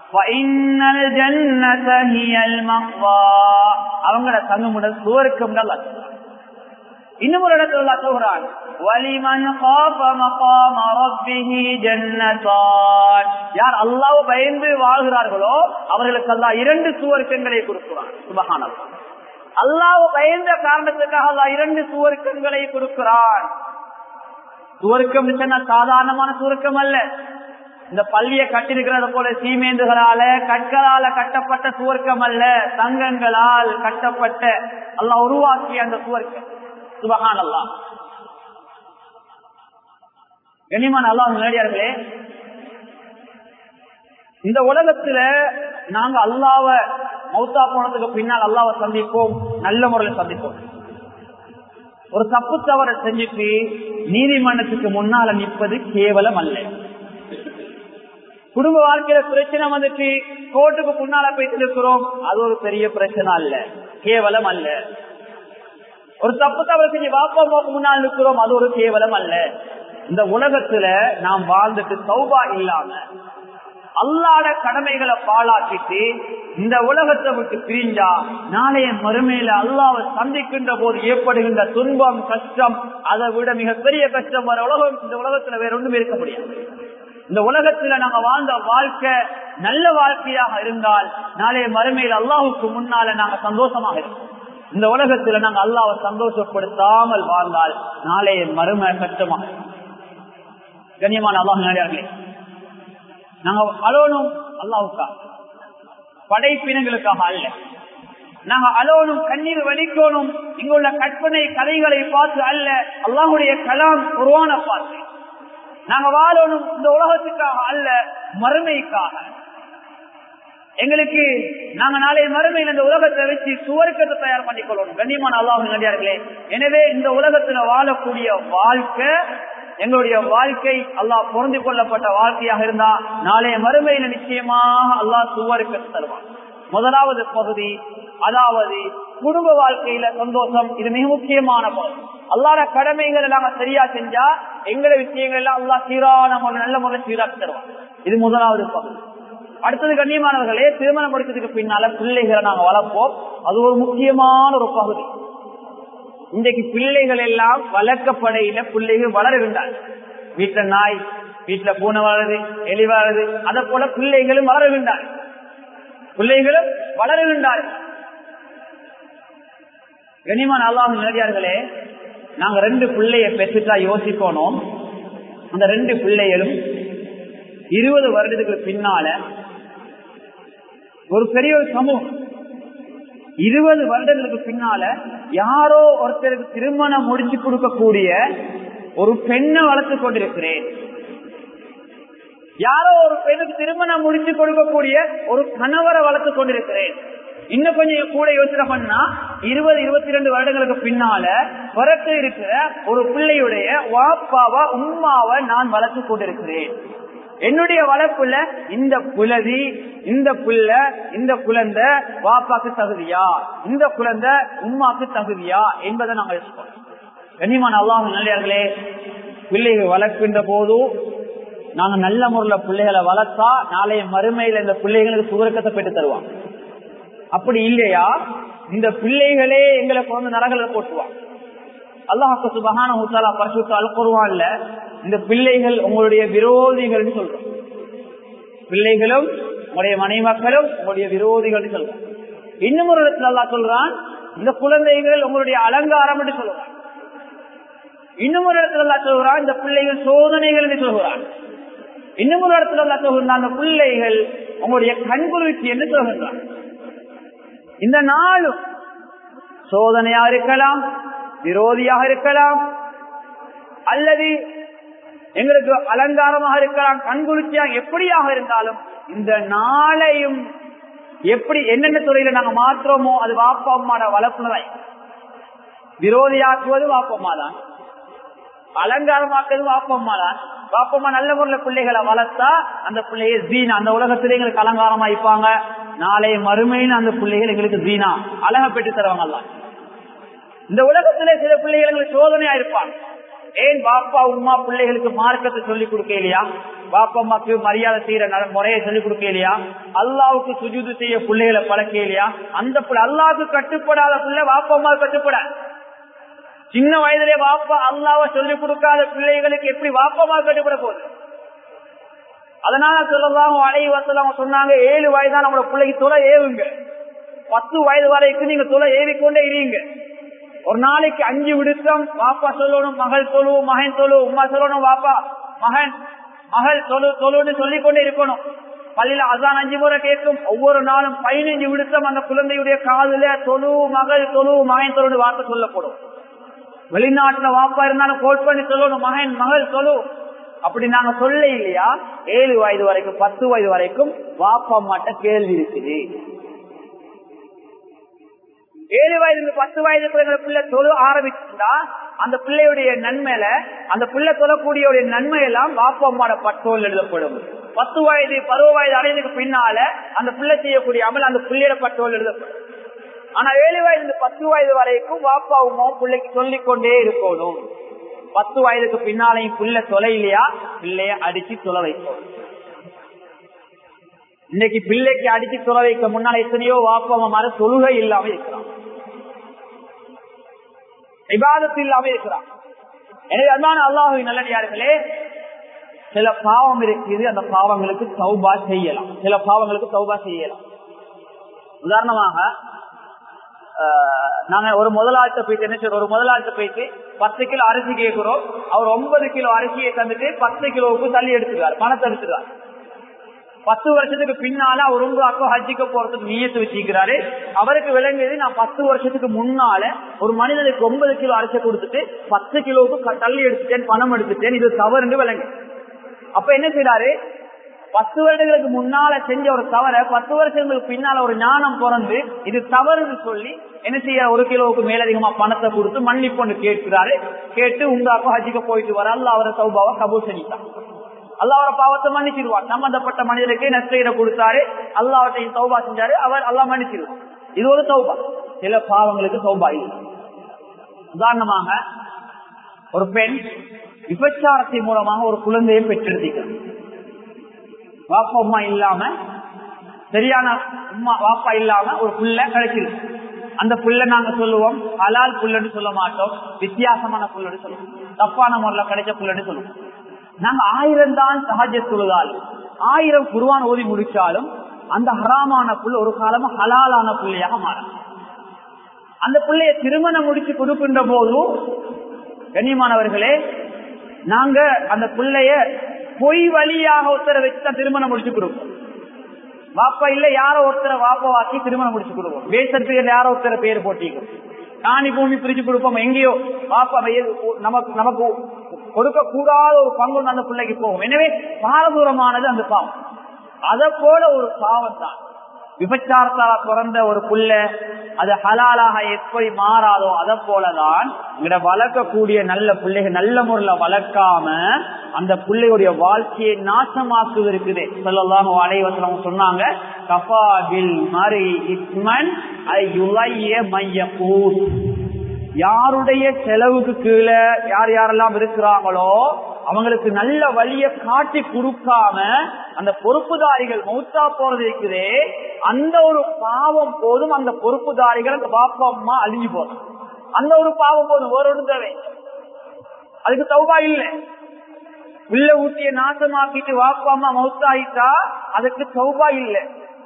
அவங்கள தங்குமுடன் சுவர்க்கம். இன்னும் ஒரு இடத்துல அல்லாஹ் சொல்றான், வலிமன் காஃப மகாம ரப்பிஹி ஜன்னதான். யார் அல்லாஹ்வை பயந்து வாழ்கிறார்களோ அவர்களுக்கு அல்லாஹ் 2 சுவர்க்கங்களை கொடுக்கிறான். சுப்ஹானல்லாஹ். அல்லாஹ்வை பயந்த காரணத்துக்காக அல்லாஹ் 2 சுவர்க்கங்களை கொடுக்கிறான். சுவர்க்கம் சாதாரணமான சுவர்க்கம் அல்ல. இந்த பள்ளியை கட்டிருக்கிறது போல சீமேந்துகளால கற்களால கட்டப்பட்ட சுவர்க்கம் அல்ல, தங்கங்களால் கட்டப்பட்ட அல்லாஹ் உருவாக்கிய அந்த சுவர்க்கம். சுப்ஹானல்லாஹ். கண்ணியமான அல்லாஹ் நல்லடியார்களே, இந்த உலகத்துல நாங்க அல்லாஹ்வை மௌத்தா போனதுக்கு பின்னால் அல்லாஹ்வை சந்திப்போம், நல்ல முறையில் சந்திப்போம். ஒரு தப்பு தவறை செஞ்சுட்டு நீதிமன்றத்துக்கு முன்னால நிற்பது கேவலம் அல்ல. குடும்ப வாழ்க்கையில பிரச்சனை வந்துட்டு கோர்ட்டுக்கு முன்னால போயிட்டு இருக்கிறோம், அது ஒரு பெரிய பிரச்சனை அல்ல, கேவலம் அல்ல. ஒரு தப்பு தவறு செஞ்சு வாப்பா அம்மாவுக்கு முன்னால் நிற்கிறோம், அது ஒரு கேவலம் அல்ல. இந்த உலகத்துல நாம் வாழ்ந்துட்டு தௌபா இல்லாம அல்லாஹ்வுட கடமைகளை பாழாக்கிட்டு இந்த உலகத்தை விட்டு பிரிஞ்சா நாளைய மறுமையில அல்லாஹ்வை சந்திக்கின்ற போது ஏற்படுகின்ற துன்பம் கஷ்டம் அதை விட மிகப்பெரிய கஷ்டம் வர உலகம் இந்த உலகத்துல வேற ஒன்றும் இருக்க முடியாது. இந்த உலகத்துல நாங்க வாழ்ந்த வாழ்க்கை நல்ல வாழ்க்கையாக இருந்தால் நாளைய மறுமையில் அல்லாஹ்வுக்கு முன்னால நாங்க சந்தோஷமாக இருக்கோம். இந்த உலகத்துல நாங்க அல்லாஹ்வை சந்தோஷப்படுத்தாமல் வாழ்ந்தால் நாளைய மறுமை கஷ்டமாக. கண்ணியமான அல்லாஹ் நல்லடியார்களே, நாங்க அலோனும் அல்லாஹ்வுக்காக, படைப்பினங்களுக்காக அல்ல. நாங்க அலோனும் கண்ணீர் வலிக்கோனும் இங்குள்ள கற்பனை கதைகளை பார்த்து அல்ல, அல்லாஹ்வுடைய கலாம் குர்ஆனை பார்த்து நாங்க வாழணும். இந்த உலகத்துக்காக அல்ல, மறுமைக்காக. எங்களுக்கு நாங்க நாளைய மறுமையில் இந்த உலகத்தை வச்சு சுவர்க்கத்தை தயார் பண்ணிக் கொள்ளணும். கண்ணியமான அல்லாஹ் நல்லடியார்களே, எனவே இந்த உலகத்துல வாழக்கூடிய வாழ்க்கை எங்களுடைய வாழ்க்கை அல்லாஹ் பொருந்தி கொள்ளப்பட்ட வாழ்க்கையாக இருந்தா நாளைய மறுமையில நிச்சயமாக அல்லாஹ் சுவர்க்கத்தை தருவான். முதலாவது பகுதி, அதாவது குடும்ப வாழ்க்கையில சந்தோஷம். இது மிக முக்கியமான பகுதி. அல்லாஹ்வுடைய கடமைகளை நாங்க சரியா செஞ்சா எங்களை விஷயங்கள் எல்லாம் அல்லாஹ் சீரான நல்ல முறையில் சீராக்கி தருவான். இது முதலாவது பகுதி. அடுத்தது கண்ணியமானவர்களே, திருமணம் முடிச்சதுக்கு பின்னால பிள்ளைகளை நாங்க வளர்ப்போம். அது ஒரு முக்கியமான ஒரு பகுதி. இன்றைக்கு பிள்ளைகள் எல்லாம் வளர்க்கப்படையில பிள்ளைகள் வளருகின்றார். வீட்டுல நாய், வீட்டுல பூனை வளருது, எலி வளருது, அதை போல பிள்ளைகளும் வளருகின்றார். பிள்ளைகளும் வளருகின்றார். கண்ணியமான அல்லாஹ் நல்லடியார்களே, நாங்க 2 பிள்ளைய பெற்றுட்டா யோசிக்கணும். அந்த 2 பிள்ளைகளும் 20 வருடத்துக்கு பின்னால ஒரு பெரிய ஒரு சமூகம் 20 வருடங்களுக்கு பின்னால யாரோ ஒருத்தருக்கு திருமணம் முடிச்சு கொடுக்கக்கூடிய ஒரு பெண்ணை வளர்த்து கொண்டிருக்கிறேன், யாரோ ஒரு பெண்ணுக்கு திருமணம் முடிச்சு கொடுக்கக்கூடிய ஒரு கணவரை வளர்த்து கொண்டிருக்கிறேன். இன்னும் கொஞ்சம் கூட யோசனை பண்ணா 20-22 வருடங்களுக்கு பின்னால பிறக்க இருக்கிற ஒரு பிள்ளையுடைய வாப்பாவா உம்மாவை நான் வளர்த்து கொண்டிருக்கிறேன். என்னுடைய வளர்ப்புல இந்த புலதி, இந்த புள்ள, இந்த குழந்தை வாப்பாக்கு தகுதியா, இந்த குழந்தை உம்மாக்கு தகுதியா என்பதை நாங்கள் யோசிப்போம். கண்ணியமான அல்லாஹ் நல்லடியார்களே, பிள்ளைகள் வளர்க்கின்ற போது நாங்க நல்ல முறையில பிள்ளைகளை வளர்த்தா நாளைய மறுமையில இந்த பிள்ளைகளுக்கு சுவர்க்கத்தை பெற்று தருவாங்க. அப்படி இல்லையா இந்த பிள்ளைகளே எங்களை கொண்டு நரகல போட்டுவாங்க. அல்லாஹ் சுப்ஹானஹு வ தஆலா பரிசுத்த அல் குர்ஆன்ல இந்த பிள்ளைகள் உங்களுடைய விரோதிகள் சொல்றோம். பிள்ளைகளும் உங்களுடைய மனைவி மக்களும் உங்களுடைய விரோதிகள் சொல்றான். இன்னும் ஒரு இடத்துல அல்லாஹ் சொல்றான், இந்த குழந்தைகள் உங்களுடைய அலங்காரம் என்று சொல்றான். இன்னும் ஒரு இடத்துல அல்லாஹ் சொல்றான், இந்த பிள்ளைகள் சோதனைகள் என்று சொல்கிறான். இன்னும் ஒரு இடத்துல அந்த பிள்ளைகள் உங்களுடைய கண்குளிர்ச்சி என்று சொல்கின்றார். இந்த நாளும் சோதனையாக இருக்கலாம், விரோதியாக இருக்கலாம், அல்லது எங்களுக்கு அலங்காரமாக இருக்கலாம், கண்குளிர்ச்சியாக எப்படியாக இருந்தாலும் இந்த நாளையும் எப்படி என்னென்ன துறையில நாங்க மாற்றோமோ அது வாப்பா அம்மாட வளர்ப்புனதாய். விரோதியாக்குவது வாப்பம்மா தான், அலங்காரமாக்குவது வாப்பம்மா தான். வாப்பம்மா நல்ல முறையில் பிள்ளைகளை வளர்த்தா அந்த பிள்ளைய ஜீனா, அந்த உலகத்திலே எங்களுக்கு அலங்காரமா இருப்பாங்க. நாளைய மறுமையின் அந்த பிள்ளைகள் எங்களுக்கு ஜீனா அழக பெற்று தருவாங்க. இந்த உலகத்திலே சில பிள்ளைகள் எங்களுக்கு சோதனையா இருப்பாங்க. ஏன் பாப்பா உமா பிள்ளைகளுக்கு மார்க்கத்தை சொல்லிக் கொடுக்க இல்லையா? பாப்பா அம்மாக்கு மரியாதை செய்யற முறையை சொல்லிக் கொடுக்க இல்லையா? அல்லாவுக்கு சுஜூது செய்ய பிள்ளைகளை பழக்க இல்லையா? அந்த அல்லாவுக்கு கட்டுப்படாத பிள்ளை பாப்பா அம்மா கட்டுப்பட. சின்ன வயதிலே பாப்பா அல்லாவை சொல்லிக் கொடுக்காத பிள்ளைகளுக்கு எப்படி பாப்பா அம்மா கட்டுப்பட போகுது? அதனால ஸல்லல்லாஹு அலைஹி வஸல்லம் சொன்னாங்க, 7 வயதான் நம்மளோட பிள்ளைக்கு தொலை ஏவுங்க, 10 வயது வரைக்கும் நீங்க தொலை ஏவிக்கொண்டே இருங்க. ஒரு நாளைக்கு 5 விடுத்தம் பாப்பா சொல்லணும், மகள் தொழு, மகன் தொழு, உமா சொல்லணும், பாப்பா மகன் மகள் தொழுன்னு சொல்லிக்கொண்டே இருக்கணும். பள்ளியில அதான் 5 முறை கேட்கும். ஒவ்வொரு நாளும் 15 விடுத்தம் அந்த குழந்தையுடைய காதுல தொழு, மகள் தொழு, மகன் தொழுன்னு வார்த்தை சொல்லப்படும். வெளிநாட்டுல வாப்பா இருந்தாலும் கோட் பண்ணி சொல்லணும், மகன் மகள் தொழு. அப்படி நாங்க சொல்ல இல்லையா? 7 வயது வரைக்கும் 10 வயது வரைக்கும் வாப்பா அம்மாட்ட கேள்வி இருக்குது. 7 வயது 10 வயதுக்குள்ள பிள்ளை தொழு ஆரம்பிச்சுட்டா அந்த பிள்ளையுடைய நன்மையில அந்த பிள்ளை தொழக்கூடிய நன்மை எல்லாம் வாப்பா அம்மாட பட்டோல் எழுதப்படும். 10 வயது 10 வயது அடைந்ததுக்கு பின்னால அந்த பிள்ளை செய்யக்கூடிய அமல் அந்த பிள்ளையோட பட்டோல் எழுதப்படும். ஆனா 7 வயது 10 வயது வரைக்கும் வாப்பா அம்மாவும் பிள்ளைக்கு சொல்லிக்கொண்டே இருக்கணும். 10 வயதுக்கு பின்னாலையும் பிள்ளை தொலை இல்லையா, பிள்ளைய அடிச்சு தொலை வைக்கும். இன்னைக்கு பிள்ளைக்கு அடிச்சு தொலை வைக்க முன்னால எத்தனையோ வாப்பா அம்மா தொழுகை இல்லாம இருக்கிறான், இபாதத்து இல்லாம இருக்கிறான். எனவே அன்பான அல்லாஹ்வின் நல்லடியார்களே, சில பாவம் இருக்குது, அந்த பாவங்களுக்கு தௌபா செய்யலாம், சில பாவங்களுக்கு தௌபா செய்யலாம். உதாரணமாக நாங்க ஒரு முதலாளிட்ட போயிட்டு என்ன சொல்றோம், ஒரு முதலாளிட்ட போயிட்டு 10 கிலோ அரிசி கேட்கிறோம். அவர் 9 கிலோ அரிசியை தந்துட்டு 10 கிலோவுக்கு தள்ளி எடுத்துக்கிறார், பணத்தை எடுத்துக்கிறார். 10 வருஷத்துக்கு பின்னால அவர் உங்க ஹஜ்ஜிக்கு போறதுக்கு நியத்து வச்சிருக்கிறாரு. அவருக்கு விளங்குது, நான் 10 வருஷத்துக்கு முன்னால ஒரு மனிதனுக்கு 9 கிலோ அரிசி கொடுத்துட்டு 10 கிலோவுக்கு தள்ளி எடுத்துட்டேன், பணம் எடுத்துட்டேன், இது தவறு விளங்கு. அப்ப என்ன செய்யறாரு, 10 வருடங்களுக்கு முன்னால செஞ்ச ஒரு தவற 10 வருஷங்களுக்கு பின்னால ஒரு ஞானம் பிறந்து இது தவறுன்னு சொல்லி என்ன செய்ய, 1 கிலோவுக்கு மேலதிகமா பணத்தை கொடுத்து மன்னிப்பு கேட்கிறாரு. கேட்டு உங்க அப்பா ஹஜ்ஜிக்கு போயிட்டு வர அல்ல அவரை தௌபாவை கபூல் செஞ்சிட்டான். அல்லாஹ் அவரை பாவத்தை மன்னிச்சிருவார். சம்பந்தப்பட்ட மனிதனுக்கு நஷ்டம் கொடுத்தாரு, அல்லாஹ்வையும் தௌபா செஞ்சாரு, அவர் அல்லாஹ் மன்னிச்சிருவார். இது ஒரு தௌபா. சில பாவங்களுக்கு தௌபா இல்லை. உதாரணமாக ஒரு பெண் விபச்சாரத்தின் மூலமாக ஒரு குழந்தையை பெற்றெடுத்திருக்கிறார். வாப்பா அம்மா இல்லாம, சரியான உம்மா வாப்பா இல்லாம ஒரு புள்ள கிடைச்சிருக்கு. அந்த புள்ள நாங்க சொல்லுவோம் ஹலால் புள்ளன்னு சொல்ல மாட்டோம், வித்தியாசமான புள்ளன்னு சொல்லுவோம், தப்பான முறையில கிடைச்ச புள்ளன்னு சொல்லுவோம். நாங்க 1000 தான் சஹஜத் தொழுதாலும் 1000 குர்ஆன் ஓதி முடிச்சாலும் அந்த ஹராமான புள்ள ஒரு காலமா ஹலாலான புள்ளையாக மாறும். அந்த புள்ளைய திருமணம் முடிச்சு கொடுக்கின்ற போது கண்ணியமானவர்களே, நாங்க அந்த புள்ளைய பொய் வழியாக ஒருத்தரை வச்சுதான் திருமணம் முடிச்சு கொடுப்போம். வாப்பா இல்ல யாரோ ஒருத்தரை வாப்பா வாக்கி திருமணம் முடிச்சு கொடுப்போம். வேஸ்ட் சர்டிபிகேட் யாரோ ஒருத்தரை பேர் போட்டிக்கும், காணி பூமி பிரிச்சு கொடுப்போம். எங்கேயோ வாப்பா நமக்கு கொடுக்க கூடாத ஒரு பங்கு அந்த பிள்ளைக்கு போகும். எனவே பாரதூரமானது அந்த பாவம். அத போல ஒரு பாவம் தான் விபச்சாரத்தால பிறந்த ஒரு புள்ள அது ஹலாலாக எப்படி மாறாதோ அதை போலதான் இங்க வளர்க்கக்கூடிய நல்ல பிள்ளைகள் நல்ல முறையில வளர்க்காம அந்த பிள்ளையுடைய வாழ்க்கையை நாசமாக்குவது இருக்குது. ஸல்லல்லாஹு அலைஹி வஸல்லம் சொன்னாங்க, கஃபா பில் மரி இஸ்மன் ஐயுலைய மையகூத். யாருடைய செலவுக்கு கீழே யார் யாரெல்லாம் இருக்கிறாங்களோ அவங்களுக்கு நல்ல வழிய காட்டி கொடுக்காம அந்த பொறுப்புதாரிகள் மௌத்தா போறது இருக்குதே, அந்த ஒரு பாவம் போதும் அந்த பொறுப்புதாரிகள் அந்த பாப்பா அம்மா அழிஞ்சு போதும். அந்த ஒரு பாவம் போதும், ஒரு தேவை. அதுக்கு தௌபா இல்லை. உள்ள ஊட்டிய நாசமாக்கிட்டு வாப்பா அம்மா மௌத்தாயிட்டா அதுக்கு தௌபா இல்லை.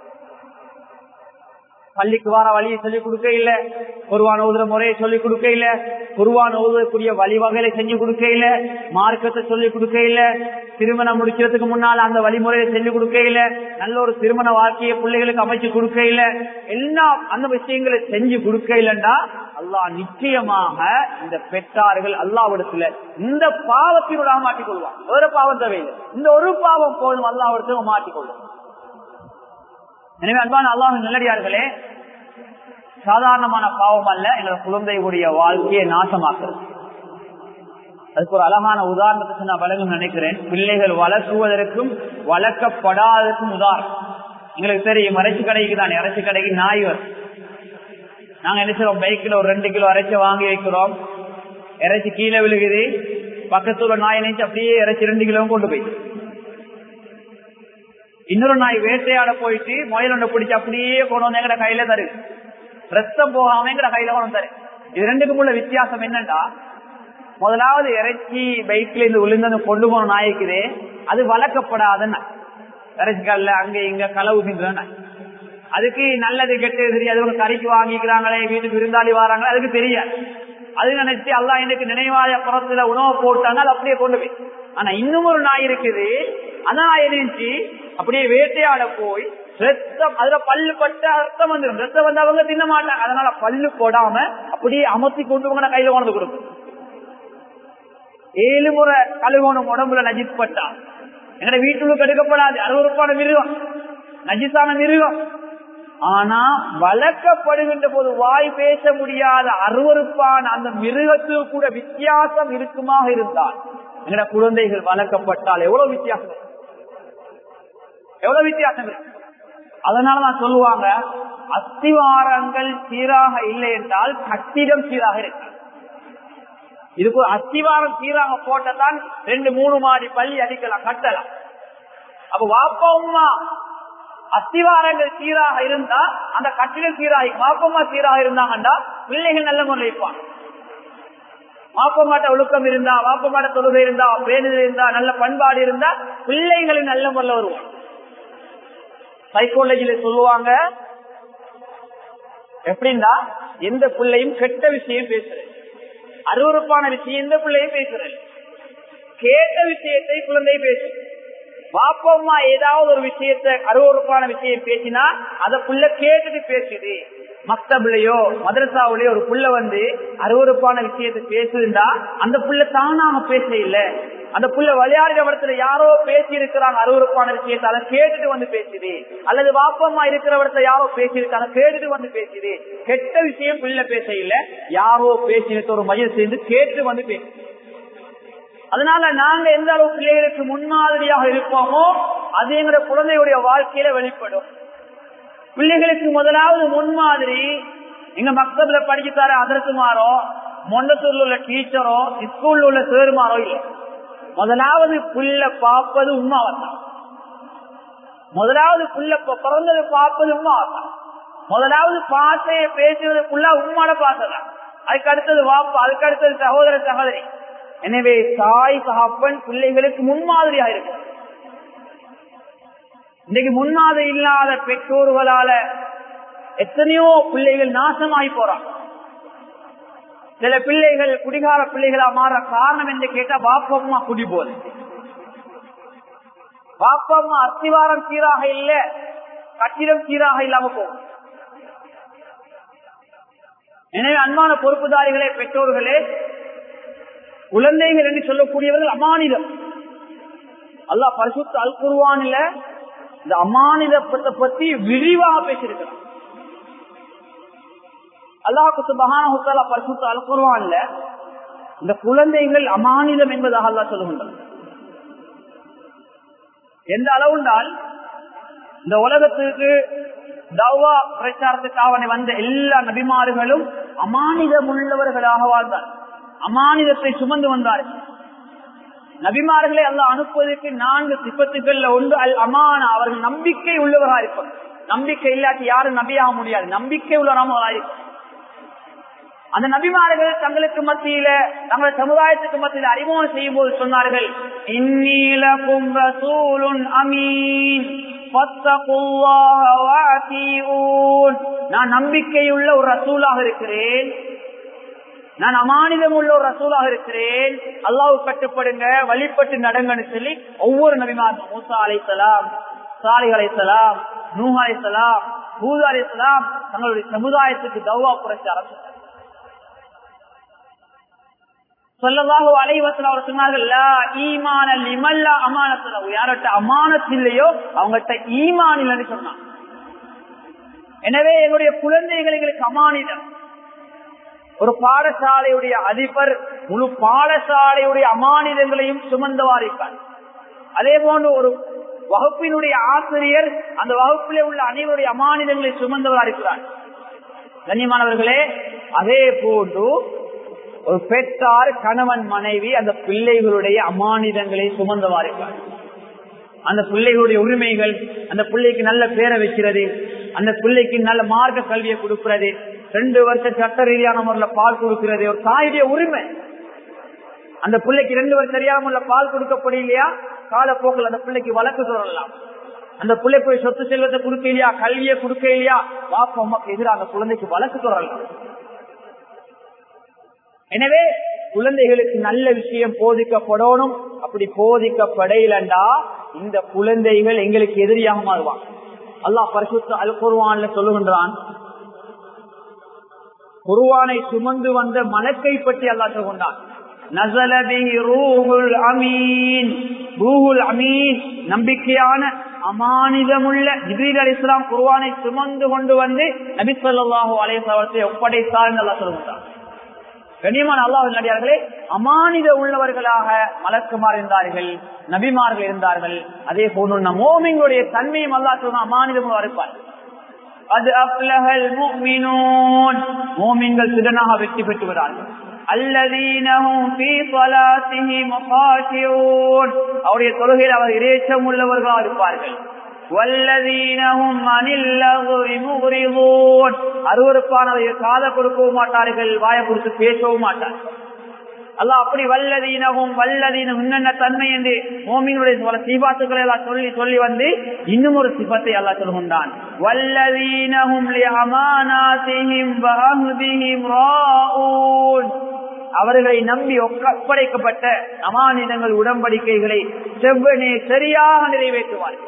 பள்ளிக்கு வர வழியை சொல்லிக் கொடுக்க இல்ல, குர்ஆன் ஓதுற முறையை சொல்லிக் கொடுக்க இல்ல, குர்ஆன் ஓதக்கூடிய வழிவகைகளை செஞ்சு கொடுக்க இல்ல, மார்க்கத்தை சொல்லிக் கொடுக்க இல்ல, திருமணம் முடிக்கிறதுக்கு முன்னால அந்த வழிமுறையை செஞ்சு கொடுக்கையில, நல்ல ஒரு திருமண வாழ்க்கையை பிள்ளைகளுக்கு அமைச்சு கொடுக்கையில, எல்லா அந்த விஷயங்களை செஞ்சு கொடுக்கையிலண்டா அல்லாஹ் நிச்சயமாக இந்த பெற்றார்கள் அல்லாஹ்விடத்துல இந்த பாவத்தினோட மாட்டிக்கொள்வான். வேற பாவம் தேவையில்லை, இந்த ஒரு பாவம் போதும் அல்லாஹ்விடத்துல மாட்டிக்கொள்ளும். எனவே அன்பான அல்லாஹ்வின் நல்லடியார்களே, சாதாரணமான பாவம் அல்ல எங்களோட குழந்தைகளுடைய வாழ்க்கையை நாசமாக்குறது. அதுக்கு ஒரு அழகான உதாரணத்தை நான் வழங்கும் நினைக்கிறேன். பிள்ளைகள் வளர்க்குவதற்கும் வளர்க்கப்படாததற்கும் உதாரணம் எங்களுக்கு தெரியும். இறைச்சி கடைக்கு தான், இறைச்சி கடைக்கு நாய் வரும். நாங்க என்ன செய்வோம், பைக்கில் ஒரு 2 கிலோ இறைச்சி வாங்கி வைக்கிறோம். இறைச்சி கீழே விழுகுது, பக்கத்துல நாய் நினைச்சு அப்படியே இறைச்சி 2 கிலோ கொண்டு போய் இன்னொரு நாய் வேட்டையாட போயிட்டு முயலொண்ட பிடிச்சி அப்படியே கொண்டு வந்து எங்கட கையில தரு, ரத்தம் போகாம எங்கட கையில கொண்டு தரு. இது ரெண்டுக்கும் உள்ள வித்தியாசம் என்னன்னா, முதலாவது இறைச்சி பைக்ல இருந்து விழுந்து கொண்டு போன நாய்க்குதே அது வளர்க்கப்படாத நாய். இறைச்சிக்கல்ல அங்க இங்க களவு தின்ற நாய். அதுக்கு நல்லது கெட்டது தெரியாது. ஒரு கறிக்கு வாங்கிக்கிறாங்களே, வீட்டுக்கு விருந்தாளி வராங்களே, அதுக்கு தெரியாது. அது நினைச்சு அல்லாஹ் எனக்கு நினைவாத புறத்துல உணவு போட்டாங்க, அது அப்படியே கொண்டு போய். ஆனா இன்னும் ஒரு நாய் இருக்குது, அதான் நினைச்சு அப்படியே வேட்டையாட போய் ரத்தம், அதுல பல்லு பட்ட ரத்தம் வந்துடும். ரத்தம் வந்து அவங்க தின்ன மாட்டாங்க, அதனால பல்லு போடாம அப்படியே அமர்த்தி கொண்டு போங்க கையில கொண்டு கொடுக்கும். 7 முறை கழுவணும் உடம்புல நஜிஸ் பட்டா. எங்கட வீட்டுக்கு எடுக்கப்படாது, அருவருப்பான மிருகம், நஜிஸான மிருகம். ஆனா வளர்க்கப்படுகின்ற போது வாய் பேச முடியாத அருவருப்பான அந்த மிருகத்துக்கு கூட வித்தியாசம் இருக்குமாக இருந்தால், எங்கட குழந்தைகள் வளர்க்கப்பட்டால் எவ்வளவு வித்தியாசம், எவ்வளவு வித்தியாசம் இருக்கு. அதனாலதான் சொல்லுவாங்க, அஸ்திவாரங்கள் சீராக இல்லை என்றால் கட்டிடம் சீராக இருக்கு. இதுக்கு அஸ்திவாரம் சீராக போட்டதான் 2-3 மாடி பள்ளி அடிக்கலாம், கட்டலாம். அப்ப வாப்பா அம்மா அஸ்திவாரங்கள் சீராக இருந்தா அந்த கட்டிடம் சீராகி, வாப்பம்மா சீராக இருந்தாங்கன்னா பிள்ளைகள் நல்ல முறையில் இருப்பாங்க. வாப்பமாட்ட ஒழுக்கம் இருந்தா, வாப்பமாட்ட தொழுகை இருந்தா, பேணுதல் இருந்தா, நல்ல பண்பாடு இருந்தா பிள்ளைகளின் நல்ல முறையில் வருவாங்க. சைக்காலஜில சொல்லுவாங்க, எப்படின்னா எந்த பிள்ளையும் கெட்ட விஷயம் பேசுறது, அருவருப்பான விஷயம் எந்த பிள்ளையும் பேசுறது, கேட்ட விஷயத்தை குழந்தை பேசு. வாப்பம்மா ஏதாவது ஒரு விஷயத்தை அருவருப்பான விஷயம் பேசினா அத புள்ள கேட்டுட்டு பேசுது. மக்தபிளையோ மதரசாவிலேயோ ஒரு புள்ள வந்து அருவருப்பான விஷயத்தை பேசுதுண்டா அந்த புள்ள தானாக பேச இல்ல, அந்த புள்ள விளையாடுற இடத்துல யாரோ பேசி இருக்கிறாங்க அருவருப்பான விஷயத்தை, அதை கேட்டுட்டு வந்து பேசுது. அல்லது வாப்பம்மா இருக்கிற இடத்துல யாரோ பேசி இருக்காங்க, கேட்டுட்டு வந்து பேசுது. கெட்ட விஷயம் புள்ள பேச இல்ல, யாரோ பேசினது ஒரு மஜில் சேர்ந்து கேட்டுட்டு வந்து பேசு. அதனால நாங்க எந்த அளவு பிள்ளைகளுக்கு முன்மாதிரியாக இருப்போமோ அது எங்க குழந்தையுடைய வாழ்க்கையில வெளிப்படும். பிள்ளைகளுக்கு முதலாவது முன்மாதிரி எங்க மக்தப்ல படிச்சுத்தார அதரசுமாரோ, மொண்டத்தூர்ல உள்ள டீச்சரோ, ஸ்கூல்ல உள்ள சேருமாரோ இல்லை. முதலாவது புள்ள பார்ப்பது உண்மாவத்தான். முதலாவது புள்ள பிறந்தது பார்ப்பது உண்மாவத்தான். முதலாவது பாசையை பேசுவதற்குள்ள உண்மாட பாசதான். அதுக்கு அடுத்தது வாப்பா, அதுக்கு அடுத்தது சகோதர சகோதரி. எனவே தாய் தகப்பன் பிள்ளைகளுக்கு முன்மாதிரியா இருக்கு. இன்னைக்கு முன்மாதிரி இல்லாத பெற்றோர்களால எத்தனையோ பிள்ளைகள் நாசமாகி போறாங்க. சில பிள்ளைகள் குடிகார பிள்ளைகளா மாற காரணம் என்று கேட்டா பாப்பம்மா குடி போது, பாப்பம்மா அஸ்திவாரம் சீராக இல்ல, கட்டிடம் சீராக இல்லாம போகும். எனவே அன்பான பொறுப்புதாரிகளே, பெற்றோர்களே, குழந்தைகள் என்று சொல்லக்கூடியவர்கள் அமானிதம். அல்லாஹ் பரிசுத்த அல் குர்ஆனில இந்த அமானிதத்தை பத்தி விரிவாக பேசியிருக்கிறார். அல்லாஹ் சுப்ஹானஹு வ தஆலா பரிசுத்த அல் குர்ஆன்ல இந்த குழந்தைகள் அமானிதம் என்பதாக அல்லாஹ் சொல்லுகின்றார். எந்த அளவுண்டால் இந்த உலகத்துக்கு தவா பிரச்சாரத்துக்காக வந்த எல்லா நபிமார்களும் அமானிதம் உள்ளவர்களாக வாழ்ந்தார், அமானிதத்தை சுமந்து வந்தார்கள். நபிமார்களை அல்லாஹ் அனுப்புவதற்கு 4 சிபத்துகள்ல ஒன்று அல் அமானா, அவர்கள் நம்பிக்கை உள்ளவராக இருப்பார். நம்பிக்கை இல்லாட்டி யாரும் நபியாக முடியாது, நம்பிக்கை உள்ளவராக இருப்பார். அந்த நபிமார்கள் தங்களுக்கு மத்தியில, தங்கள் சமுதாயத்துக்கு மத்தியில் அறிமுகம் செய்யும் போது சொன்னார்கள், இன்னீலகும் ரசூலுன் அமீன் ஃபத்தகுல்லாஹ வஅதீஊன். நான் நம்பிக்கையுள்ள ஒரு ரசூலாக இருக்கிறேன், நான் அமானிதம் உள்ள ஒரு ரசூலாக இருக்கிறேன், அல்லாஹ்வுக்கு கட்டுப்படுங்க, வழிபட்டு நடங்கன்னு சொல்லி ஒவ்வொரு நபிமாரும் மூசா அலைஹிஸ்ஸலாம், சாலிஹ் அலைஹிஸ்ஸலாம், நூஹ் அலைஹிஸ்ஸலாம், ஹூத் அலைஹிஸ்ஸலாம் தங்களுடைய சமுதாயத்துக்கு தௌவா பிரச்சாரம் ஸல்லல்லாஹு அலைஹி வஸல்லம் அவர் சொன்னார்கள், லா ஈமான லிமன் லா அமானத லஹு, யார்கிட்ட அமானத் இல்லையோ அவங்கள்ட்ட ஈமான் இல்லைன்னு சொன்னாங்க. எனவே எங்களுடைய குழந்தைகள் எங்களுக்கு அமானிதம். ஒரு பாடசாலையுடைய அதிபர் முழு பாடசாலையுடைய அமானிதங்களையும் சுமந்தவாரிப்பார். அதே போன்று ஒரு வகுப்பினுடைய ஆசிரியர் அந்த வகுப்பிலே உள்ள அனைவருடைய அமானிதங்களை சுமந்தவாரிக்கிறார். கண்ணியமானவர்களே, அதே போன்று ஒரு பெற்றார் கணவன் மனைவி அந்த பிள்ளைகளுடைய அமானிதங்களை சுமந்தவாரிப்பார். அந்த பிள்ளைகளுடைய உரிமைகள், அந்த பிள்ளைக்கு நல்ல பேரை வைக்கிறது, அந்த பிள்ளைக்கு நல்ல மார்க்க கல்வியை கொடுக்கிறது, 2 வருஷம் சட்ட ரீதியான முறையில் பால் கொடுக்கிறது ஒரு தாயுடைய உரிமை. அந்த பிள்ளைக்கு 2 வருஷம் சரியான முறையில் பால் கொடுக்கப்படலையா, காலப்போக்கில் அந்த பிள்ளைக்கு வழக்கு தொடரலாம். அந்த பிள்ளை போய் சொத்து செல்வத்தை கொடுக்க இல்லையா, கல்வியை கொடுக்க இல்லையா, பாப்பா அம்மாக்கு எதிராக அந்த குழந்தைக்கு வழக்கு தொடரலாம். எனவே குழந்தைகளுக்கு நல்ல விஷயம் போதிக்கப்படணும். அப்படி போதிக்கப்படையிலண்டா இந்த குழந்தைகள் எங்களுக்கு எதிரியாக மாறுவாங்க. அல்லாஹ் பரிசுத்த அல் குர்ஆன்ல சொல்லுகின்றான், குர்ஆனை சுமந்து வந்த மலக்கை பற்றி அல்லாஹ் சொல்கின்றான், நஸல பிஹி ரூஹுல் அமீன். ரூஹுல் அமீன் நம்பிக்கையான அமானிதமுள்ள ஜிப்ரீல் அலைஹிஸ்ஸலாம் குர்ஆனை சுமந்து கொண்டு வந்து நபி ஸல்லல்லாஹு அலைஹி வஸல்லம் ஒப்படைத்தார் என்று அல்லாஹ் சொல்கின்றான். கண்ணியமான அல்லாஹ்வின் அடியார்களே, அமானித உள்ளவர்களாக மலக்குமார் இருந்தார்கள், நபிமார்கள் இருந்தார்கள். அதே போன்று மோமின்களுடைய தன்மையும் அல்லாஹ் சொன்ன அமானிதம் இருப்பார். அது அஃப்லஹல் முஃமினூன், மோமின்கள் திடனாக வெற்றி பெற்றுகிறார்கள். அல்லதீனஹும் ஃபீ ஸலாத்திஹிம் காஷிஊன், அவருடைய தொழுகையில் அவர் இறைச்சம் உள்ளவர்களாக இருப்பார்கள். வல்லதீனஹும் அனில் லஹ்வி முக்ரிதூன், அருவருப்பானதை காத கொடுக்கவும் மாட்டார்கள், வாயை கொடுத்து பேசவும் மாட்டார்கள். அல்லாஹ் அப்படி வல்லதீனஹும் வல்லதீனம் என்னென்ன தன்மை என்று மோமினுடைய சிபாத்துக்களை எல்லாம் சொல்லி சொல்லி வந்து இன்னும் ஒரு சிபத்தை அல்லாஹ் சொல்கின்றான், வல்லதீனஹும் லிஅமானாத்திஹிம் வஅஹ்திஹிம் ராஊன், அவர்களை நம்பி ஒப்படைக்கப்பட்ட அமானிதங்கள் உடன்படிக்கைகளை செவ்வனே சரியாக நிறைவேற்றுவார்கள்.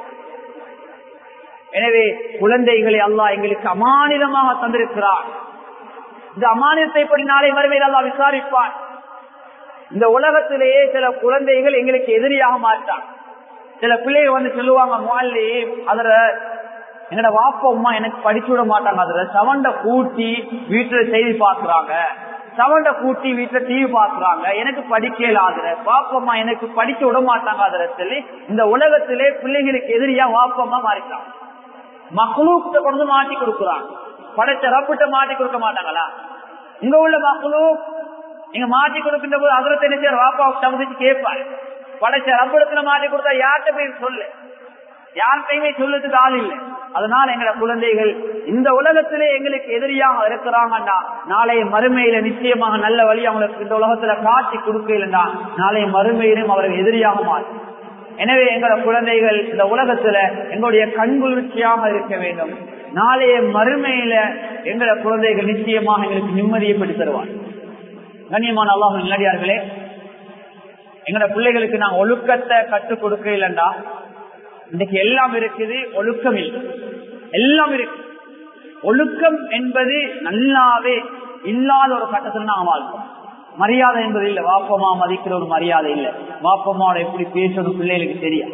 எனவே குழந்தைகளை அல்லாஹ் எங்களுக்கு அமானிதமாக தந்திருக்கிறார். இந்த அமானிதத்தை பற்றி நாளை மறுமையில் அல்லாஹ் விசாரிப்பார். இந்த உலகத்திலேயே சில குழந்தைகள் எங்களுக்கு எதிரியாக மாட்டார். சில பிள்ளைகள் வந்து சொல்லுவாங்க, முஅல்லிம் அதுல என்னோட வாப்பா அம்மா எனக்கு படிச்சு விட மாட்டாங்க, அதுல சவண்ட கூட்டி வீட்டுல செய்தி பாக்குறாங்க, சவண்ட கூட்டி வீட்டுல டிவி பாக்குறாங்க, எனக்கு படிக்கல ஆகுற வாப்பம்மா எனக்கு படிச்சு விட மாட்டாங்க அதுல சொல்லி இந்த உலகத்திலே பிள்ளைகளுக்கு எதிரியா வாப்பம்மா மாறிட்டாங்க. மக்ளூக்ட கொண்டு மாட்டி கொடுக்குறாங்க, படைச்ச ரப்பிட்ட மாட்டி கொடுக்க மாட்டாங்களா? இங்க உள்ள மக்ளூக் நீங்க மாட்டி கொடுக்கின்ற போது அதில் தெரிஞ்ச வாப்பா சமதிச்சு கேட்பாரு, படைச்ச ரப்பிடத்துல மாட்டி கொடுத்தா யார்கிட்ட போய் சொல்லு, யார்கிட்டையுமே சொல்லுறதுக்கு ஆள் இல்லை. அதனால எங்களோட குழந்தைகள் இந்த உலகத்திலே எங்களுக்கு எதிரியாக இருக்கிறாங்கன்னா நாளைய மறுமையில நிச்சயமாக நல்ல வழி அவங்களுக்கு இந்த உலகத்துல காட்டி கொடுக்கலன்னா நாளைய மறுமையிலும் அவர்கள் எதிரியாக மாறும். எனவே எங்களோட குழந்தைகள் இந்த உலகத்துல எங்களுடைய கண்குளிர்ச்சியாக இருக்க வேண்டும். நாளைய மறுமையில எங்களோட குழந்தைகள் நிச்சயமாக எங்களுக்கு நிம்மதியை பெற்று தருவார். கண்ணியமான அல்லாஹ்வின் நல்லடியார்களே, எங்களோட பிள்ளைகளுக்கு நாங்க ஒழுக்கத்தை கற்றுக் கொடுக்க இல்லைண்டா இன்னைக்கு எல்லாம் இருக்குது, ஒழுக்கம் இல்லை, எல்லாம் இருக்கு. ஒழுக்கம் என்பது நல்லாவே இல்லாத ஒரு கட்டத்தில் நாங்க வாழ்க்கோம். மரியாதை என்பது இல்லை, வாப்பமா மதிக்கிற ஒரு மரியாதை இல்லை. வாப்பம்மாவோட எப்படி பேசணும் பிள்ளைகளுக்கு தெரியும்.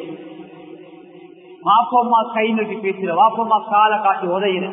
வாப்பம்மா கை நோக்கி பேசுற, வாப்பம்மா காலை காட்டி உதையிற,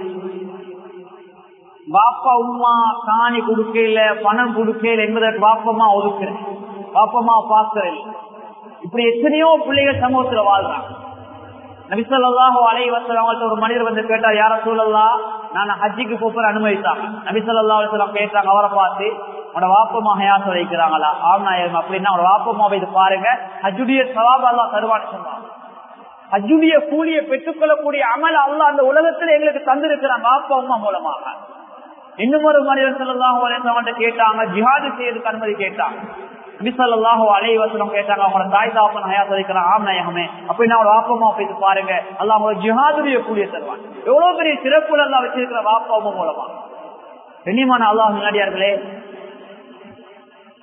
வாப்பா உமா காணி கொடுக்கல பணம் கொடுக்கல என்பதற்கு வாப்பம்மா ஒதுக்குற, வாப்பம்மா பாக்குற. இப்படி எத்தனையோ பிள்ளைகள் சமூகத்துல வாழ்றாங்க. நபி ஸல்லல்லாஹு அலைஹி வஸல்லம் ஒரு மனிதர் வந்து கேட்டார், யா ரசூலல்லாஹ் நான் ஹஜ்ஜுக்கு போற அனுமதித்தாங்க. நபி ஸல்லல்லாஹு அலைஹி வஸல்லம் கேட்டாங்க, அவரை பார்த்து உன்னோட வாப்பம்மா ஹயாத் வைக்கிறாங்களா? ஆம்நாயகம் அப்படின்னா அவனோட வாப்பம்மாவை இது பாருங்க, ஹஜ்ஜுடைய சவாப் அல்லாஹ் தருவான்னு சொன்னாங்க. ஹஜ்ஜுடைய கூலியை பெற்றுக்கொள்ளக்கூடிய அமல் அல்லாஹ் அந்த உலகத்துல எங்களுக்கு தந்திருக்கிறாங்க வாப்பா அம்மா மூலமாக. இன்னும் ஒரு மனிதர் ஸல்லல்லாஹு அலைஹி வஸல்லம் கேட்டாங்க, ஜிஹாது செய்யறதுக்கு அனுமதி கேட்டாங்க. நபி ஸல்லல்லாஹு அலைஹி வஸல்லம் கேட்டாங்க, அவங்களோட தாய் தாப்பன் ஹயாத் வைக்கிறான் ஆம்நாயகமே அப்படின்னா அவனோட வாப்பம்மா போய் பாருங்க, அல்லாஹ் அவங்களோட ஜிஹாதுடைய கூலியை தருவான். எவ்வளவு பெரிய சிறப்பு அல்லாஹ் வச்சிருக்கிற வாப்பா அம்மா மூலமா. கண்ணியமான அல்லாஹ் நல்லடியார்களே,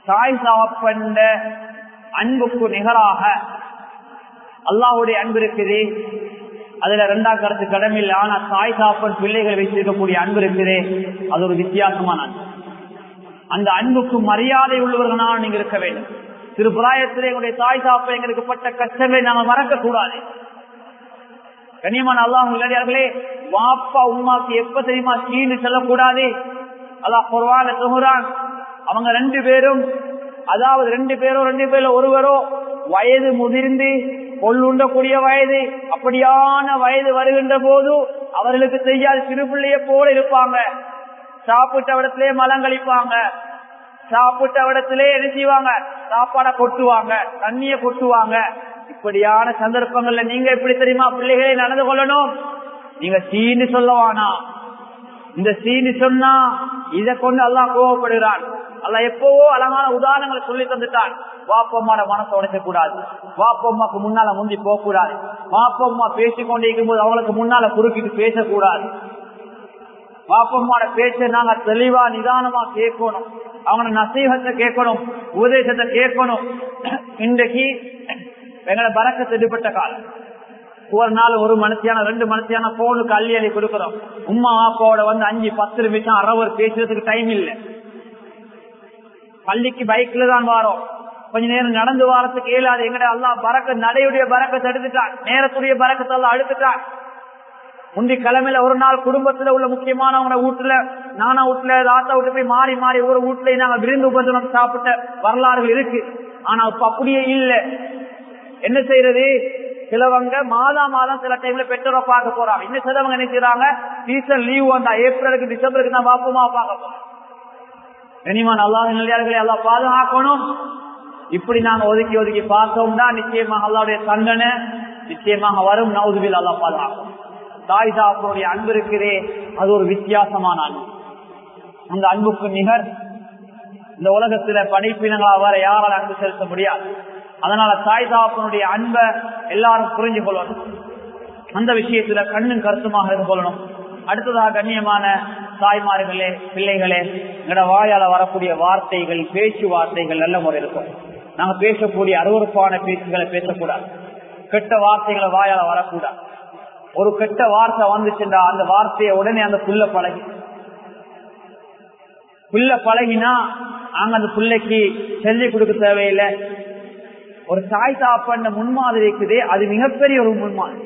தாய் தகப்பன் அன்புக்கு நிகராக அல்லாஹ்வுடைய அன்பு இருக்குது. அதுல இரண்டாம் கருத்து கடமையில். ஆனா தாய் தகப்பன் பிள்ளைகள் வைத்திருக்கக்கூடிய அன்பு இருக்குது, அது ஒரு வித்தியாசமான அன்பு. அந்த அன்புக்கு மரியாதை உள்ளவர்களாக நீங்க இருக்க வேண்டும். சிறு பிராயத்திலே எங்களுடைய தாய் தகப்பன் எங்களுக்கு பட்ட கஷ்டங்களை நாங்கள் மறக்க கூடாது. கண்ணியமான அல்லாஹ் நல்லடியார்களே, வாப்பா உம்மாக்கு எப்ப தெரியுமா சீனு சொல்லக்கூடாது. அல்லாஹ் குர்ஆன்ல சொல்றான், அவங்க ரெண்டு பேரும், அதாவது ரெண்டு பேர்ல ஒருவரோ வயது முதிர்ந்து கொள்ளுண்டக்கூடிய வயது, அப்படியான வயது வருகின்ற போது அவர்களுக்கு தெரியாது, சிறு பிள்ளைய போல இருப்பாங்க. சாப்பிட்ட இடத்திலே மலம் கழிப்பாங்க, சாப்பிட்ட இடத்திலே என்ன செய்வாங்க, சாப்பாடை கொட்டுவாங்க, தண்ணிய கொட்டுவாங்க. இப்படியான சந்தர்ப்பங்கள்ல நீங்க எப்படி தெரியுமா பிள்ளைகளை நடந்து கொள்ளணும்? நீங்க சீனு சொல்லவானா. இந்த சீனு சொன்னா இதை கொண்டு அல்லாஹ் கோபப்படுகிறான். அல்லாஹ் எப்பவோ அழகான உதாரணங்களை சொல்லி தந்துட்டான். வாப்பம்மாட மனசை உடைக்க கூடாது, வாப்பம்மாக்கு முன்னால முந்தி போக கூடாது, வாப்பம்மா பேசிக்கொண்டிருக்கும் போது அவங்களுக்கு முன்னால குறுக்கிட்டு பேசக்கூடாது. வாப்பம்மாட பேச்ச நாங்க தெளிவா நிதானமா கேட்கணும், அவங்களோட நசீகத்தை கேட்கணும், உபதேசத்தை கேட்கணும். இன்றைக்கு எங்களை பறக்க செடுபட்ட காலம். ஒரு நாள் ஒரு மனுஷியான 2 மனுஷியான போனுக்கு அள்ளி கொடுக்கிறோம். உம்மா அப்பாவோட 5-10 நிமிஷம் அரவர் பேசுறதுக்கு டைம் இல்லை. பள்ளிக்கு பைக்ல தான் வாரோம், கொஞ்ச நேரம் நடந்து வாரத்துக்கு இயலாது. எங்கட அல்லாஹ் பறக்க நடையுடைய பறக்கத்தை எடுத்துட்டான், நேரத்துடைய பறக்கத்தை எல்லாம் அடுத்துட்டான். முந்தி கிழமையில ஒரு நாள் குடும்பத்துல உள்ள முக்கியமானவங்க வீட்டுல, நானா வீட்டுல, தாத்தா வீட்டு போய் மாறி மாறி ஒரு வீட்டுல நாங்க விருந்து உபசனம் சாப்பிட்ட வரலாறுகள் இருக்கு. ஆனா இப்ப அப்படியே இல்லை. என்ன செய்யறது? சிலவங்க மாதம் சில டைம்ல பெற்றோரை பார்க்க போறாங்க. இன்னும் சிலவங்க என்ன செய்யறாங்க, சீசன் லீவ் வந்தா ஏப்ரலுக்கு டிசம்பருக்கு தான் பாப்பமா பார்க்க போறோம். கனிமான் அல்லாஹ் நல்லடியார்களை அல்லாஹ் பாதுகாக்கணும். இப்படி நாங்க ஒதுக்கி பார்த்தோம்னா நிச்சயமாக அல்லாஹ்வுடைய தண்டனை நிச்சயமாக வரும். நவுதுபில் அல்லாஹ் பாதுகாக்கணும். தாய் தகப்பனுடைய அன்பு இருக்கிறே, அது ஒரு வித்தியாசமான அன்பு. அந்த அன்புக்கு நிகர் இந்த உலகத்துல படைப்பினங்களா வர யாரால் அன்பு செலுத்த முடியாது. அதனால தாய் தகப்பனுடைய அன்பை எல்லாரும் புரிஞ்சு கொள்ளணும். அந்த விஷயத்துல கண்ணும் கருத்துமாக இருந்து கொள்ளணும். அடுத்ததாக கண்ணியமான தாய்மார்களே, பிள்ளைகளே, எங்கட வாயால வரக்கூடிய வார்த்தைகள், பேச்சுவார்த்தைகள் நல்ல முறை இருக்கும். நாங்க பேசக்கூடிய அருவருப்பான பேச்சுகளை பேசக்கூடாது, கெட்ட வார்த்தைகளை வாயால வரக்கூடாது. ஒரு கெட்ட வார்த்தை வந்துச்சுண்டா அந்த வார்த்தையை உடனே அந்த புள்ள பழகினா நாங்க அந்த பிள்ளைக்கு சொல்லிக் கொடுக்க தேவையில்லை. ஒரு தாய் தகப்பன் முன்மாதிரி இருக்குது, அது மிகப்பெரிய ஒரு முன்மாதிரி.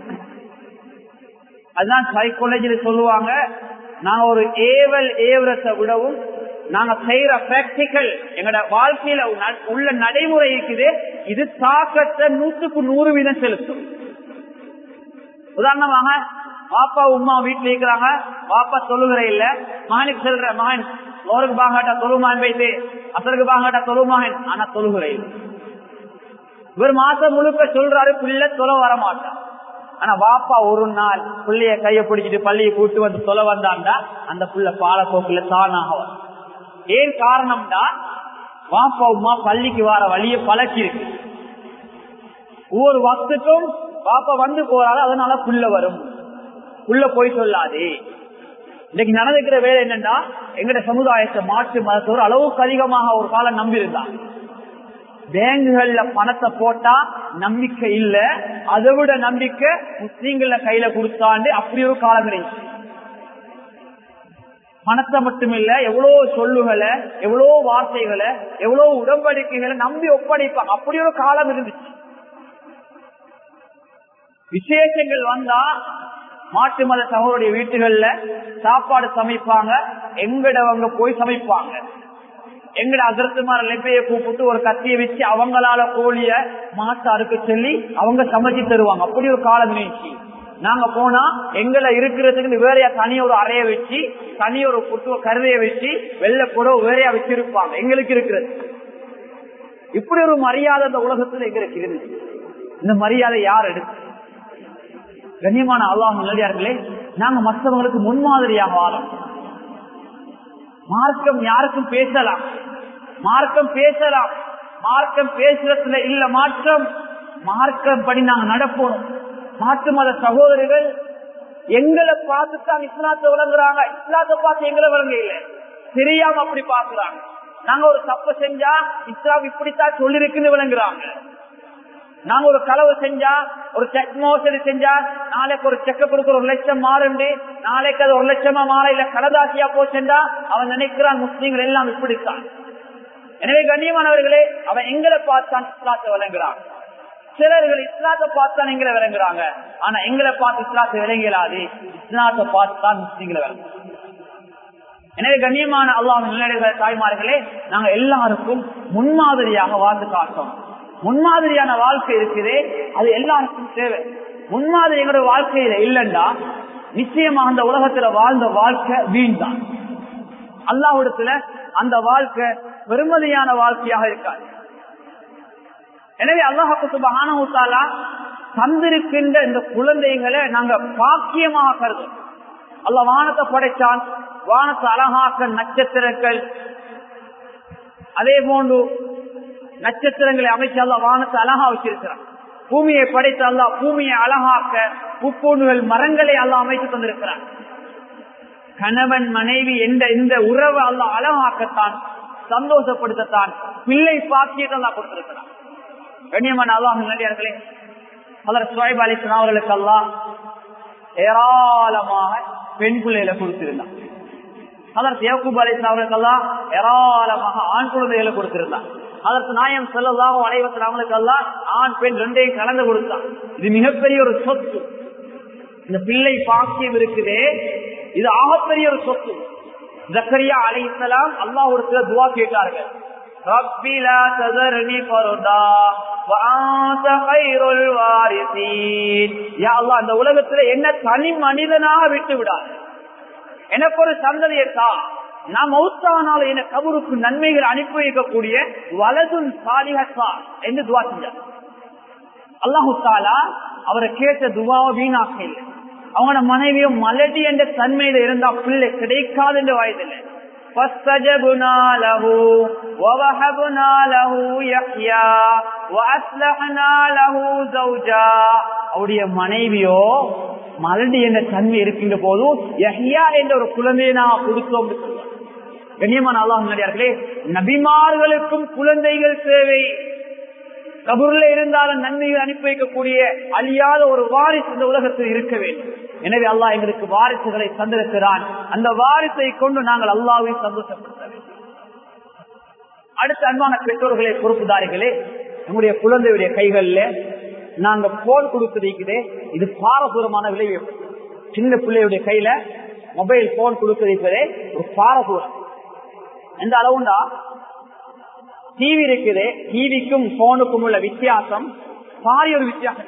அதுதான் சைக்காலஜில சொல்லுவாங்க, நாங்க ஒரு ஏவரத்தை விடவும் நாங்க செய்யற பிராக்டிக்கல் எங்கட வாழ்க்கையில உள்ள நடைமுறை இருக்குது, இது தாக்கத்தை 100% செலுத்தும். உதாரணமாக பாப்பா உமா வீட்டுல இருக்கிறாங்க, பாப்பா சொல்லுகிற இல்ல, மகனுக்கு சொல்ற, மகன் லோருக்கு பாங்காட்டா தொழுமான் வைத்து அசருக்கு பாங்காட்டா தொழுமான், ஆனா தொழுகிற இல்லை. இவர் மாசம் முழுக்க சொல்றாரு, பிள்ளை தொலை வர மாட்டான். ஆனா பாப்பா ஒரு நாள் பிள்ளைய கைய பிடிச்சிட்டு பள்ளியை கூட்டு வந்து தொலை வந்தாண்டா அந்த பிள்ளை பாலப்போக்குல தானாக வரும். ஏன் காரணம்னா பாப்பா உமா பள்ளிக்கு வர வழிய பழக்கி இருக்கு. ஒவ்வொரு வக்துக்கும் பாப்பா வந்து போறாரு, அதனால புள்ள வரும். புள்ள போய் சொல்லாது. இன்னைக்கு நடந்துக்கிற வேலை என்னன்னா, எங்கட சமுதாயத்தை மாற்று மதத்தோடு அளவுக்கு அதிகமாக ஒரு காலம் நம்பி இருந்தாங்க. பேங்குகள்ல பணத்தை போட்டா நம்பிக்கை இல்ல, அதை விட நம்பிக்கை முஸ்லீம்கள கையில கொடுத்தாண்டு அப்படி ஒரு காலம் இருந்துச்சு. பணத்தை மட்டும் இல்ல, எவ்வளவு சொல்லுகளை, எவ்வளவு வார்த்தைகளை, எவ்வளவு உடன்படிக்கைகளை நம்பி ஒப்படைப்பாங்க. அப்படி ஒரு காலம் இருந்துச்சு. விசேஷங்கள் வந்தா மாட்டு மத சகோதரிய வீட்டுகள்ல சாப்பாடு சமைப்பாங்க, எங்கடவங்க போய் சமைப்பாங்க. எங்கட அதிர்த்துமார லெப்பைய கூப்பிட்டு ஒரு கத்திய வச்சு அவங்களால கோழிய மாட்ட அறுக்க சொல்லி அவங்க சமைச்சு தருவாங்க. அப்படி ஒரு காலம் இருந்துச்சு. நாங்க போனா எங்களை இருக்கிறதுக்கு வேறையா தனிய ஒரு அறைய வச்சு, தனிய ஒரு புத்துவ கருதைய வச்சு, வெள்ளை புடவை வேறையா வச்சிருப்பாங்க எங்களுக்கு இருக்கிறது. இப்படி ஒரு மரியாதை அந்த உலகத்துல எங்களுக்கு இருந்துச்சு. இந்த மரியாதை யார் எடுத்து? கண்ணியமான அல்லாஹ் நல்லடியார்களே, நாங்க மற்றவங்களுக்கு முன்மாதிரியாக வாழணும். மார்க்கம் யாருக்கும் பேசலாம், மார்க்கம் பேசலாம், மார்க்கம் பேசுறதுல இல்ல மாற்றம். மார்க்கம் படி நாங்க நடப்போம். மாற்று மத சகோதரிகள் எங்களை பார்த்துத்தான் இஸ்லாத்தை விளங்குறாங்க, இஸ்லாத்தை பார்த்து எங்களை விளங்க இல்லை, தெரியாம அப்படி பாக்குறாங்க. நாங்க ஒரு தப்பு செஞ்சா இஸ்லாம் இப்படித்தான் சொல்லிருக்குன்னு விளங்குறாங்க. நாங்க ஒரு களவு செஞ்சா, ஒரு செக் மோசடி செஞ்சா, நாளைக்கு ஒரு செக்க கொடுக்குற 1 லட்சம் மாறுண்டு, நாளைக்கு அது 1 லட்சமா மாற இல்ல கடதாசியா போச்சா அவன் நினைக்கிறான் முஸ்லீம்கள் எல்லாம் இப்படித்தான். எனவே கண்ணியமானவர்களே, அவன் எங்களை பார்த்தான் இஸ்லாத்தை விளங்குறான். சிலர்கள் இஸ்லாத்தை பார்த்தான் எங்களை விளங்குறாங்க. ஆனா எங்களை பார்த்து இஸ்லாத்தை விளங்கலாது, இஸ்லாத்தை பார்த்துதான் முஸ்லீம்களை விளங்குறாங்க. எனவே கண்ணியமான அல்லாஹ்வின் நல்லடியார்களே, தாய்மார்களே, நாங்க எல்லாருக்கும் முன்மாதிரியாக வாழ்ந்து காட்டோம். முன்மாதிரியான வாழ்க்கை இருக்குது, அது எல்லாருக்கும் தேவை. முன்மாதிரி எங்களுடைய வாழ்க்கையில இல்லைன்னா நிச்சயமாக அந்த உலகத்துல வாழ்ந்த வாழ்க்கை வீண் தான். அல்லாஹ்விடத்துல அந்த வாழ்க்கை பெருமதியான வாழ்க்கையாக இருக்காது. எனவே அல்லாஹ் சுப்ஹானஹு வ தஆலா தந்திருக்கின்ற இந்த குழந்தைகளை நாங்க பாக்கியமாக கருதும். அல்லாஹ் வானத்தை படைச்சான், வானத்தை அழகாக்க நட்சத்திரங்கள், அதே போன்று நட்சத்திரங்களை அமைச்சு அல்லாஹ் வானத்தை அழகா வச்சிருக்கிறான். பூமியை படைத்த அல்லாஹ் பூமியை அழகாக்க பூப்பூண்டுகள் மரங்களை அல்லாஹ் அமைத்து தந்திருக்கிறான். கணவன் மனைவி என்ற இந்த உறவை அல்லாஹ் அழகாக்கத்தான், சந்தோஷப்படுத்தத்தான் பிள்ளை பாக்கியத்தை அல்லாஹ் கொடுத்திருக்கிறான். கண்ணியமான அல்லாஹ்வின் நல்லடியார்களே, ஹஜ்ரத் ஷுஐப் அலைஹிஸ்ஸலாம் அவர்களுக்கு அல்லாஹ் ஏராளமாக பெண் பிள்ளைகளை கொடுத்திருந்தான். ஹஜ்ரத் யாக்கூப் அலைஹிஸ்ஸலாம் அவர்களுக்கு அல்லாஹ் ஏராளமாக ஆண் குழந்தைகளை கொடுத்திருந்தான். அதற்கு நாயம் ஸல்லல்லாஹு அலைஹி வஸல்லம் அவர்களுக்கு அல்லாஹ் ஆண் பெண் ரெண்டையும் கலந்து கொடுத்தான். இது மிகப்பெரிய ஒரு சொத்து. இந்த பிள்ளை பாக்கியம் இருக்குதே, இது ஆகப்பெரிய ஒரு சொத்து. ஜக்கரியா அலைஹிஸ்ஸலாம் அல்லாஹ்விடத்துல துஆ கேட்டார்கள். ரப்பி லா தஸர்னி ஃபர்தா வ அன்த கைருல் வாரிசீன். யா அல்லாஹ், இந்த உலகத்துல என்ன தனி மனிதனாக விட்டு விடாத, எனக்கு ஒரு சந்ததியை தா, நான் மௌத்தானால என கபருக்கு நன்மைகள் அனுப்பி வைக்கக்கூடிய வலதுன் சாலிஹா என்று துவா செஞ்சார். அல்லாஹு தஆலா அவரை கேட்ட துவாவை வீணாக்க இல்லை. அவங்களோட மனைவியும் மலடி என்ற தன்மையில இருந்தா பிள்ளை கிடைக்காது என்று வயதில்லை. فاستجبنا له ووهبنا له يحيى واصلحنا له زوجا. அவருடைய மனைவியோ மலடி என்ற தன்மை இருக்கின்ற போது யஹ்யா என்ற ஒரு குழந்தையை நான் கொடுத்தோம். கண்ணியமான அல்லாஹ் நல்லடியார்களே, நபிமார்களுக்கும் குழந்தைகள் தேவை. கபூர்ல இருந்தாலும் நன்மைகள் அனுப்பி வைக்கக்கூடிய அழியாத ஒரு வாரிசு இந்த உலகத்தில் இருக்க வேண்டும். எனவே அல்லாஹ் எங்களுக்கு வாரிசுகளை தந்திருக்கிறான். அந்த வாரிசை கொண்டு நாங்கள் அல்லாஹ்வை சந்தோஷப்படுத்த வேண்டும். அடுத்த அன்பான பெற்றோர்களே, பொறுப்புதாரிகளே, நம்முடைய குழந்தையுடைய கைகள்ல நாங்க போன் கொடுத்திருக்கிறே, இது பாரதூரமான விளைவு. சின்ன பிள்ளையுடைய கையில மொபைல் போன் கொடுத்திருக்கிறதே ஒரு பாரதூரம். எந்த அளவுண்டா, டிவி இருக்குது, டிவிக்கும் போனுக்கும் உள்ள வித்தியாசம் பாரிய ஒரு வித்தியாசம்.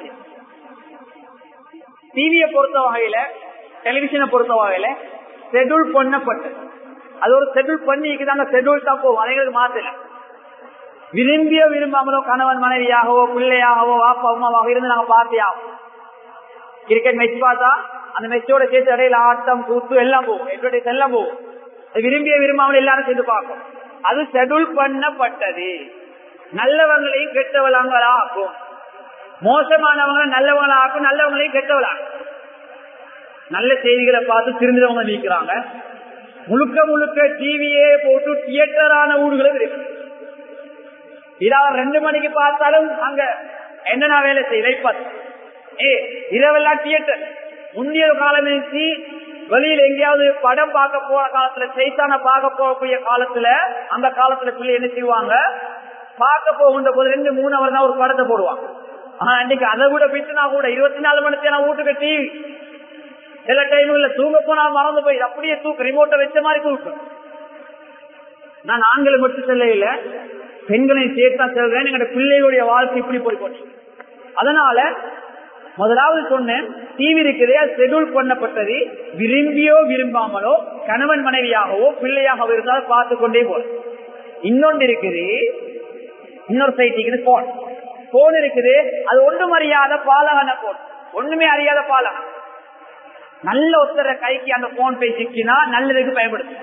டிவியை பொறுத்த வகையில, டெலிவிஷனை பொறுத்த வகையில ஷெட்யூல் பண்ணப்பட்டது. அது ஒரு ஷெட்யூல் பண்ணிக்குதாங்க, ஷெட்யூல் தான் போகும், அதைங்களுக்கு மாத்தல. விரும்பியோ விரும்பாமலோ கணவன் மனைவியாகவோ பிள்ளையாகவோ வாப்பா அம்மாவாக இருந்து நாங்க பார்த்தே ஆகும். கிரிக்கெட் மேட்ச் பார்த்தா அந்த மேட்சோட சேர்த்து இடையில ஆட்டம் கூத்து எல்லாம் போகும், எட்வர்டைஸ் எல்லாம் போகும். விரும்பிய விரும்பாமல் எல்லாரும் சேர்ந்து பார்க்கும். அது ஷெட்யூல் பண்ணப்பட்டது. நல்லவங்களையும் கெட்டவளங்களா ஆக்கும், மோசமானவங்களை நல்லவங்களா ஆக்கும், நல்லவங்களையும் கெட்டவளா. நல்ல செய்திகளை பார்த்து திருந்தவங்க நிற்கிறாங்க. முழுக்க முழுக்க டிவியே போட்டு தியேட்டரான ஊடுகளும் இருக்கு. இரவு 2 மணிக்கு பார்த்தாலும் அங்க என்னென்ன வேலை செய்ய வைப்பது. இரவெல்லாம் தியேட்டர். முந்தைய காலம் நினைச்சு வெளியில எங்கேயாவது படம் பார்க்க போற காலத்துல, சைத்தான பார்க்க போகக்கூடிய காலத்துல, அந்த காலத்துல பிள்ளை என்ன செய்வாங்க, பார்க்க போகின்ற போது 2-3 அவர் தான் ஒரு படத்தை போடுவாங்க. ஆனா இன்னைக்கு அதை கூட பிச்சுனா கூட 24 மணி நேரம் வீட்டுக்கு டிவி. சில டைம்ல தூங்க போனா மறந்து போய் அப்படியே தூக்கு, ரிமோட்டை வச்ச மாதிரி தூக்கு. நான் ஆண்களை மட்டும் சொல்ல இல்ல, பெண்களை சேர்த்தா சொல்றேன். எங்களோட பிள்ளைகளுடைய வாழ்க்கை இப்படி போய் போச்சு. அதனால முதலாவது சொன்னேன், டிவி இருக்கிறதே ஷெட்யூல் பண்ணப்பட்டது. விரும்பியோ விரும்பாமலோ கணவன் மனைவியாகவோ பிள்ளையாகவோ இருந்தாலும் பார்த்து கொண்டே போறோம். இன்னொன்று இருக்குது, இன்னொரு சைட் இருக்குது போன். போன் இருக்குது, அது ஒன்றும் அறியாத பாலகன போன், ஒண்ணுமே அறியாத பாலகன். நல்ல ஒருத்தர கைக்கு அந்த போன் பேசிக்கினா நல்லதுக்கு பயன்படுத்து.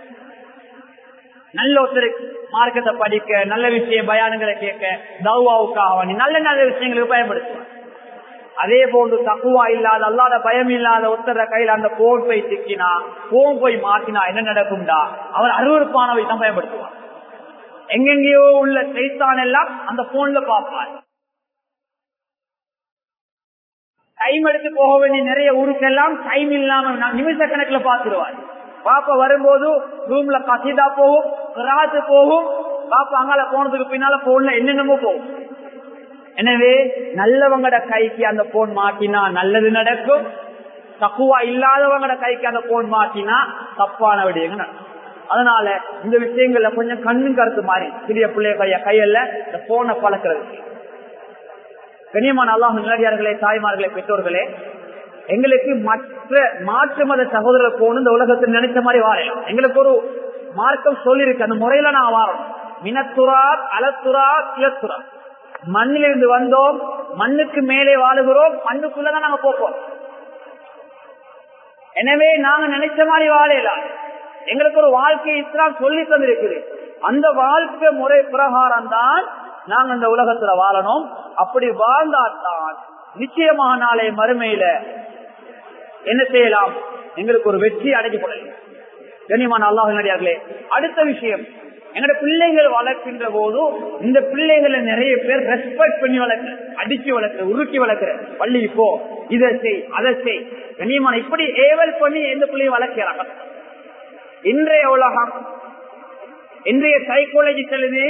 நல்ல ஒருத்தருக்கு மார்க்கத்தை படிக்க, நல்ல விஷயம் பயானங்களை கேட்க, தௌவாவுக்காக நல்ல நல்ல விஷயங்களுக்கு பயன்படுத்துவார். அதே போன்று தக்குவா இல்லாத, அல்லாத பயம் இல்லாத ஒருத்தர கையில அந்த போன் போய் சிக்கினா, போன் போய் மாட்டினா என்ன நடக்கும்டா, அவர் அருவருப்பானவை தான் பயன்படுத்துவார். எங்கெங்கயோ உள்ள சைத்தான் எல்லாம் அந்த போன்ல பார்ப்பார். டைம் எடுத்து போக வேண்டிய நிறைய ஊருக்கெல்லாம் டைம் இல்லாம நிமிஷ கணக்குல பாத்துருவார். பாப்பா வரும்போது ரூம்ல கசிதா போகும், ராத்து போகும். பாப்பா அங்கால போனதுக்கு பின்னால போன்ல என்னென்னமோ போகும். எனவே நல்லவங்கட கைக்கு அந்த போன் மாட்டினா நல்லது நடக்கும். தக்குவா இல்லாதவங்கட கைக்கு அந்த போன் மாட்டினா தப்பான விடயங்கள் நடக்கும். அதனால இந்த விஷயங்கள்ல கொஞ்சம் கண்ணும் கருத்து மாறி சிறிய பிள்ளைய கையில இந்த போனை பழக்கிறது. கண்ணியமான அல்லாஹ் நல்லடியார்களே, தாய்மார்களே, பெற்றோர்களே, எங்களுக்கு மாற்று மத சகோதரர் போன இந்த உலகத்தில் நினைச்ச மாதிரி வாழலாம். எங்களுக்கு ஒரு மார்க்கம் சொல்லிருக்கு, அந்த முறையில நான் வாழணும். மினத்துரா அலத்துரா கிளத்துரா, மண்ணிலிருந்து வந்தோம், மண்ணுக்கு மேலே வாழுகிறோம், மண்ணுக்குள்ளதான் நாங்க போப்போம். எனவே நாங்க நினைச்ச மாதிரி வாழலாம். எங்களுக்கு ஒரு வாழ்க்கை இஸ்லாம் சொல்லி தந்திருக்குது. அந்த வாழ்க்கை முறை பிரகாரம் தான் நாங்க இந்த உலகத்துல வாழணும். அப்படி வாழ்ந்தால்தான் நிச்சயமான நாளை மறுமையில என்ன செய்யலாம், எங்களுக்கு ஒரு வெற்றி அடைஞ்சு கொள்ளலாம். கண்ணியமான அல்லாஹ் நல்லடியார்களே, அடுத்த விஷயம், எங்களோட பிள்ளைகள் வளர்க்கின்ற போது இந்த பிள்ளைகளை நிறைய பேர் ரெஸ்பெக்ட் பண்ணி வளர்க்கிற, அடிச்சு வளர்க்கிற, உருக்கி வளர்க்கிற, பள்ளி போ, இதை செய், அதை செய், கண்ணியமான இப்படி ஏவல் பண்ணி எந்த பிள்ளையும் வளர்க்கிறாங்க. இன்றைய உலகம், இன்றைய சைக்காலஜி சொல்லுது,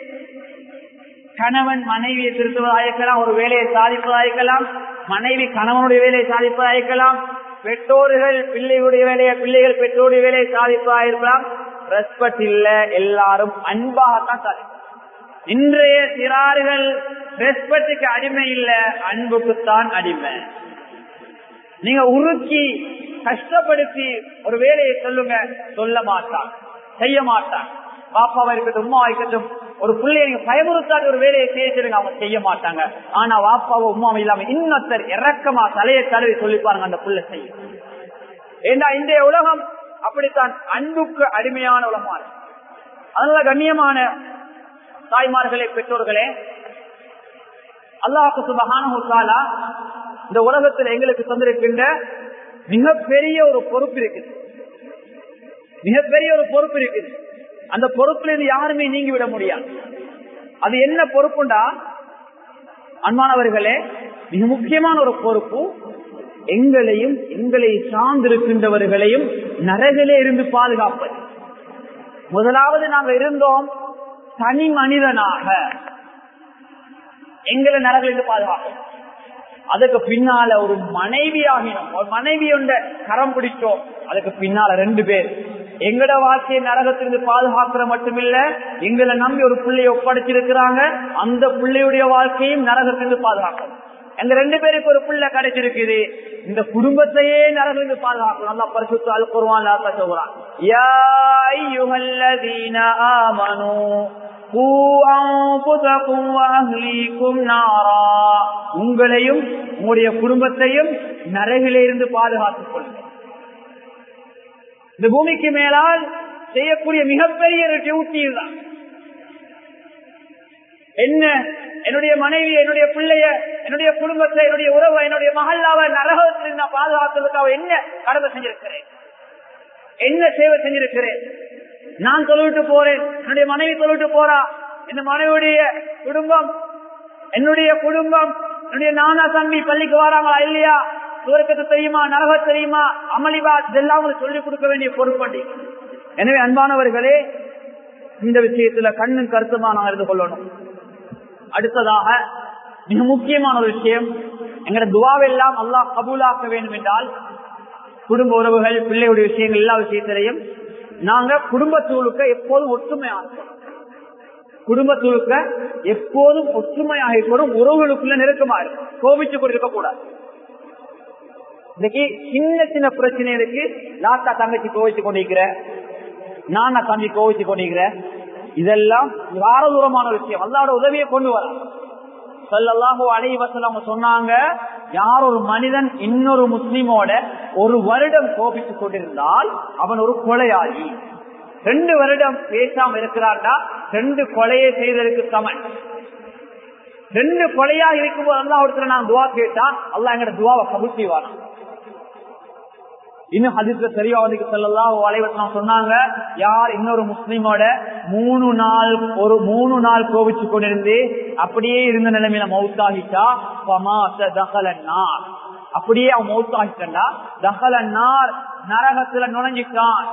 கணவன் மனைவியை திருத்துவதாயிருக்கலாம், ஒரு வேலையை சாதிப்பதாயிருக்கலாம், மனைவி கணவனுடைய வேலையை சாதிப்பதாயிருக்கலாம், பெற்றோர்கள் பிள்ளைகளுடைய வேலையை, பிள்ளைகள் பெற்றோருடைய வேலையை சாதிப்பதாயிருக்கலாம். ரெஸ்பெக்ட் இல்ல, எல்லாரும் அன்பாகத்தான் சாதிக்கும். இன்றைய சிறார்கள் ரெஸ்பெக்டுக்கு அடிமை இல்ல, அன்புக்குத்தான் அடிமை. நீங்க உருக்கி கஷ்டப்படுத்தி ஒரு வேலையை சொல்லுங்க, சொல்ல மாட்டான், செய்ய மாட்டான். பாப்பாவா இருக்கட்டும், உமாவா இருக்கட்டும், ஒரு பிள்ளைய நீங்க பயமுறுத்தாடி ஒரு வேலையை செய்ய அவங்க செய்ய மாட்டாங்க. ஆனா வாப்பாவோ உமாவும் இல்லாம இன்னொருத்தர் இறக்கமா தலையை தடவி சொல்லி பாருங்க, அந்த பிள்ளை செய்யும். ஏன்னா இன்றைய உலகம் அப்படித்தான் அன்புக்கு அடிமையான உலகமா இருக்கு. அதனால கண்ணியமான தாய்மார்களே, பெற்றோர்களே, அல்லாஹ் சுப்ஹானஹு வ தஆலா இந்த உலகத்தில் எங்களுக்கு தந்திருக்கின்ற மிகப்பெரிய ஒரு பொறுப்பு இருக்குது. மிகப்பெரிய ஒரு பொறுப்பு இருக்குது. அந்த பொறுப்புல இருந்து யாருமே நீங்கி விட முடியாது. அது என்ன பொறுப்புண்டா, அன்பானவர்களே, மிக முக்கியமான ஒரு பொறுப்பு, எங்களையும் எங்களை சார்ந்திருக்கின்றவர்களையும் நரகிலே இருந்து பாதுகாப்பது. முதலாவது நாங்க இருந்தோம் தனி மனிதனாக, எங்களை நரகிலிருந்து பாதுகாப்போம். அதுக்கு பின்னால ஒரு மனைவி ஆகினோம், ஒரு மனைவியோட கரம் பிடிச்சோம். அதுக்கு பின்னால 2 பேர் எங்கட வாழ்க்கையை நரகத்திலிருந்து பாதுகாக்கிற மட்டுமில்ல, எங்களை நம்பி ஒரு பிள்ளையை ஒப்படைச்சிருக்கிறாங்க, அந்த பிள்ளையுடைய வாழ்க்கையும் நரகத்திலிருந்து பாதுகாக்கணும். எங்க 2 பேருக்கு ஒரு பிள்ளை கிடைச்சிருக்குது, இந்த குடும்பத்தையே நரகிலிருந்து பாதுகாக்கணும். நல்லா பரிசுத்த அல் குர்ஆன்ல அல்லாஹ் சொல்றான், யா அய்யுஹல்லதீன ஆமனூ கூ அன்ஃபுஸகும் வ அஹ்லீகும் நாரா, உங்களையும் உங்களுடைய குடும்பத்தையும் நரகிலே இருந்து பாதுகாத்துக் கொள்ளுங்கள். இந்த பூமிக்கு மேலால் செய்யக்கூடிய மிகப்பெரிய ஒரு டியூட்டி தான் என்ன, என்னுடைய மனைவி, என்னுடைய பிள்ளைய, என்னுடைய குடும்பத்தை, என்னுடைய உறவை, என்னுடைய மகளாவை நரகத்தில் நான் பாதுகாக்கிறதுக்காக என்ன கடமை செஞ்சிருக்கிறேன், என்ன சேவை செஞ்சிருக்கிறேன். நான் சொல்லிட்டு போறேன், என்னுடைய மனைவி சொல்லிட்டு போறா, இந்த மனைவியுடைய குடும்பம், என்னுடைய குடும்பம், என்னுடைய நானா தம்பி பள்ளிக்கு வராங்களா இல்லையா, சுவர்க்கத்தை தெரியுமா, நரக தெரியுமா, அமளிபா, இதெல்லாம் சொல்லிக் கொடுக்க வேண்டிய பொறுப்பண்டி. எனவே அன்பானவர்களே, இந்த விஷயத்துல கண்ணும் கருத்துமா நாம் இருந்து கொள்ளணும். அடுத்ததாக மிக முக்கியமான ஒரு விஷயம், எங்களோட துவாவெல்லாம் அல்லாஹ் கபூலாக்க வேண்டும் என்றால், குடும்ப உறவுகள், பிள்ளையுடைய விஷயங்கள், எல்லா விஷயத்திலையும் நாங்க குடும்பத்தூளுக்க எப்போதும் ஒற்றுமையாக, குடும்பத்தூளுக்க எப்போதும் ஒற்றுமையாக இருக்கணும். உறவுகளுக்குள்ள நெருக்கமா இருக்கும், கோபிச்சு கொண்டிருக்க கூடாது. இன்னைக்கு சின்ன சின்ன பிரச்சனை இருக்கு, நாத்தா தங்கச்சி கோவிச்சு கொண்டிருக்கிற, நானா தம்பி கோவிச்சு கொண்டிருக்கிற, இதெல்லாம் பாரதூரமான விஷயம். அல்லாஹ்வுடைய உதவியை கொண்டு வர ஸல்லல்லாஹு அலைஹி வஸல்லம் சொன்னாங்க, யார் ஒரு மனிதன் இன்னொரு முஸ்லிமோட 1 வருடம் கோபித்துக் கொண்டிருந்தால் அவன் ஒரு கொலையாளி. 2 வருடம் பேசாம இருக்கிறான்டா 2 கொலையை செய்ததற்கு சமன். 2 கொலையா இருக்கும்போது அல்லாஹ்விடத்துல நான் துவா கேட்டா அல்லாஹ் எங்கட துவாவை கபூல் செய்வானா. இன்னும் ஹதீஸ்ல தெரிய வந்து ஸல்லல்லாஹு அலைஹி வஸல்லம் சொன்னாங்க, யார் இன்னொரு முஸ்லிமோட 3 நாள் கோவிச்சு கொண்டிருந்து அப்படியே இருந்த நிலைமையில மௌத்தாகிட்டா அப்படியே அவன் மௌத்தாகிட்டா தஹலன்னார், நரகத்துல நுழைஞ்சிட்டான்.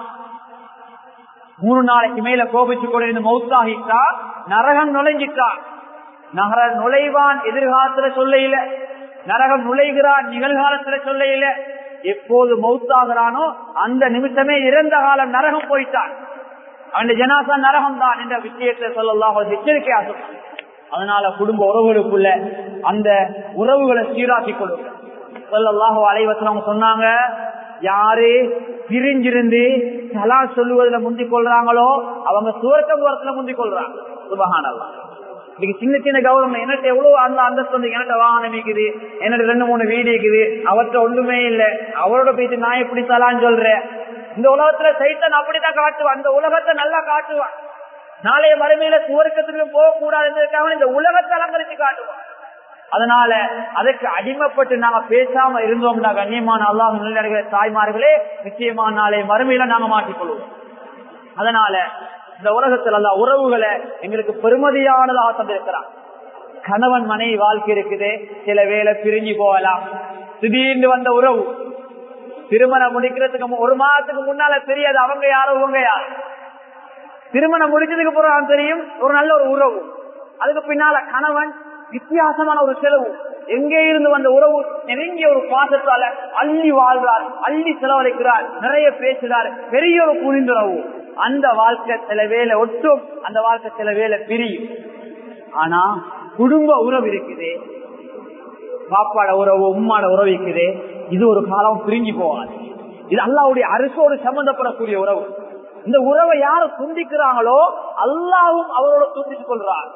3 நாளைக்கு மேல கோபிச்சு கொண்டிருந்து மௌத்தாகிட்டா நரகம் நுழைஞ்சிட்டான். நரக நுழைவான் எதிர்காலத்துல சொல்ல, நரகம் நுழைகிறான் நிகழ்காலத்துல சொல்ல. எப்போது மௌத்தாகிறானோ அந்த நிமிஷமே இறந்த காலம் நரகம் போயிட்டான், அவன் ஜனாசா நரகம் தான் என்ற விஷயத்தை ஸல்லல்லாஹு எச்சரிக்கையாக சொன்னார். அதனால குடும்ப உறவுகளுக்குள்ள அந்த உறவுகளை சீராக்கிக் கொள்ளுங்க. ஸல்லல்லாஹு அலைஹி வஸல்லம் சொன்னாங்க, யாரு பிரிஞ்சிருந்து சலாம் சொல்லுவதில் முந்திக் கொள்றாங்களோ அவங்க சுவர்க்கம் வரத்துல முந்திக் கொள்றாங்க. சுப்ஹானல்லாஹ். இன்னைக்கு சின்ன சின்ன கௌரவம் என்னட்ட எவ்வளவு அந்த அந்தஸ்து வந்து என்னட்ட வாகனம் இருக்குது, என்னட்ட 2-3 வீடு இருக்குது, அவர்கிட்ட ஒன்றுமே இல்லை, அவரோட போயிட்டு நான் எப்படி சலான்னு சொல்றேன். இந்த உலகத்துல சைத்தான் அப்படித்தான் காட்டுவான், அந்த உலகத்தை நல்லா காட்டுவான். நாளைய மறுமையில சுவர்க்கத்துக்கு போகக்கூடாதுன்றதுக்காக இந்த உலகத்தை அலங்கரித்து காட்டுவான். அதனால அதுக்கு அடிமைப்பட்டு நாங்க பேசாம இருந்தோம்னா கண்ணியமான அல்லாஹ் நல்லடியார்களே தாய்மார்களே, நிச்சயமா நாளை மறுமையில நாங்க மாட்டிக்கொள்வோம். அதனால இந்த உலகத்துல அல்ல உறவுகளை எங்களுக்கு பெருமதியானதாக தந்திருக்கிறான். கணவன் மனைவி வாழ்க்கை இருக்குது, சில வேளை பிரிஞ்சு போகலாம். திடீர்னு வந்த உறவு திருமணம் முடிக்கிறதுக்கு 1 மாதத்துக்கு முன்னால தெரியாது அவங்க யாரோ இவங்க யார். திருமணம் முடிச்சதுக்கு பிறகு தெரியும் ஒரு நல்ல ஒரு உறவு. அதுக்கு பின்னால கணவன் வித்தியாசமான ஒரு செலவு, எங்கே இருந்து வந்த உறவு நெருங்கிய ஒரு பாசத்தால அள்ளி வாழ்றார், அள்ளி செலவழிக்கிறார், நிறைய பேசுறார், பெரிய ஒரு புரிந்துறவு. அந்த வாழ்க்கை சில வேலை ஒட்டும், அந்த வாழ்க்கை சில வேலை பிரியும். ஆனா குடும்ப உறவு இருக்குது, பாப்பாட உறவு உம்மாட உறவு இருக்குது, இது ஒரு காலம் பிரிஞ்சு போகாது. இது அல்லாஹ்வுடைய அரசோடு சம்பந்தப்படக்கூடிய உறவு. இந்த உறவை யாரு துண்டிக்கிறாங்களோ அல்லாஹ்வும் அவரோட துண்டித்துக் கொள்றாங்க.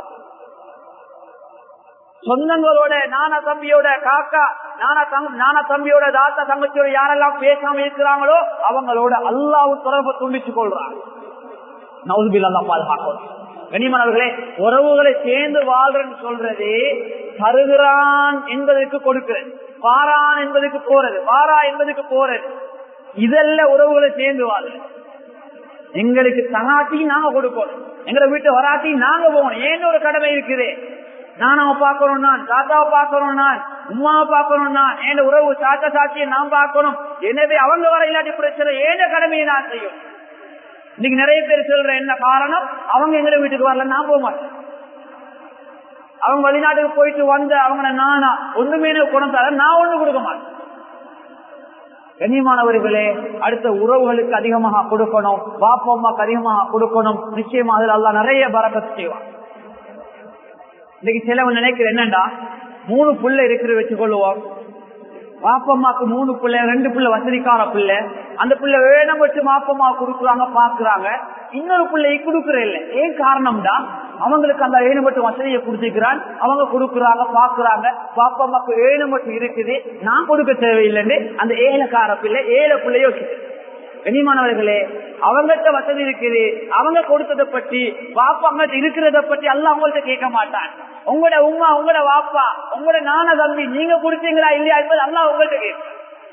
சொந்தங்களோட நானா தம்பியோட காக்கா, நானா தம்பியோட தாத்தா தங்கச்சியோட யாரெல்லாம் பேசாம இருக்கிறாங்களோ அவங்களோட அல்லாஹ்வும் தொடர்பை துண்டித்துக் கொள்றாங்க. நவுதுபில்லாஹ் பாதுகாக்கணும். கனிமனவர்களே, உறவுகளை சேர்ந்து வாழ்றன்னு சொல்றது தருகிறான் என்பதற்கு கொடுக்கிறது, வாரான் என்பதற்கு போறது, வாரா என்பதற்கு போறது, இதெல்லாம் உறவுகளை சேர்ந்து வாழ்றது. எங்களுக்கு தகாட்டி நாங்க கொடுக்கணும், எங்களை வீட்டு வராட்டி நாங்க போகணும். ஏன்னு ஒரு கடமை இருக்குது. நானாவை பார்க்கணும், நான் தாத்தாவை பார்க்கணும், நான் உமாவை பார்க்கணும், நான் என் உறவு தாத்தா சாட்சியை நான் பார்க்கணும். எனவே அவங்க வர இல்லாட்டி பிரச்சனை, ஏன கடமையை நான் செய்யும். இன்னைக்கு நிறைய பேர் சொல்ற என்ன காரணம், அவங்க எங்க வீட்டுக்கு வரல, நான் போக மாட்டேன். அவங்க வெளிநாட்டுக்கு போயிட்டு வந்த அவங்க நானா ஒண்ணுமே குணத்தால நான் ஒண்ணு கொடுக்க மாட்டேன். கண்ணியமானவர்களே, அடுத்த உறவுகளுக்கு அதிகமாக கொடுக்கணும், பாப்பா அம்மாக்கு அதிகமாக கொடுக்கணும். நிச்சயமா அதுல அல்லாஹ் நிறைய பரக்கத் செய்வான். இன்னைக்கு சிலவன் நினைக்கிற என்னண்டா, 3 பிள்ளை இருக்கிற வச்சுக்கொள்ளுவோம், பாப்பம்மாக்கு 3 பிள்ளை, 2 பிள்ளை வசதிக்கார பிள்ளை, அந்த பிள்ளை வேணும் வச்சு பாப்பம்மா கொடுக்குறாங்க பாக்குறாங்க, இன்னொரு பிள்ளையை கொடுக்கற இல்லை. ஏன் காரணம்டா, அவங்களுக்கு அந்த ஏழுமட்டு வசதியை கொடுத்துக்கிறான், அவங்க கொடுக்குறாங்க பாக்குறாங்க, பாப்பம்மாக்கு ஏழுமட்டு இருக்குது, நான் கொடுக்க தேவையில்லைன்னு அந்த ஏழைக்கார பிள்ளை 7 பிள்ளையோ. கனிமானவர்களே, அவங்ககிட்ட வசதி இருக்குது, அவங்க கொடுத்ததை பற்றி வாப்பாங்க இருக்கிறத பற்றி எல்லாம் அவங்கள்ட்ட கேட்க மாட்டான். உங்களோட உமா, உங்களோட வாப்பா, உங்களோட நான தம்பி நீங்க கொடுத்தீங்களா இல்லையா என்பது எல்லாம் உங்கள்கிட்ட கேட்கும்.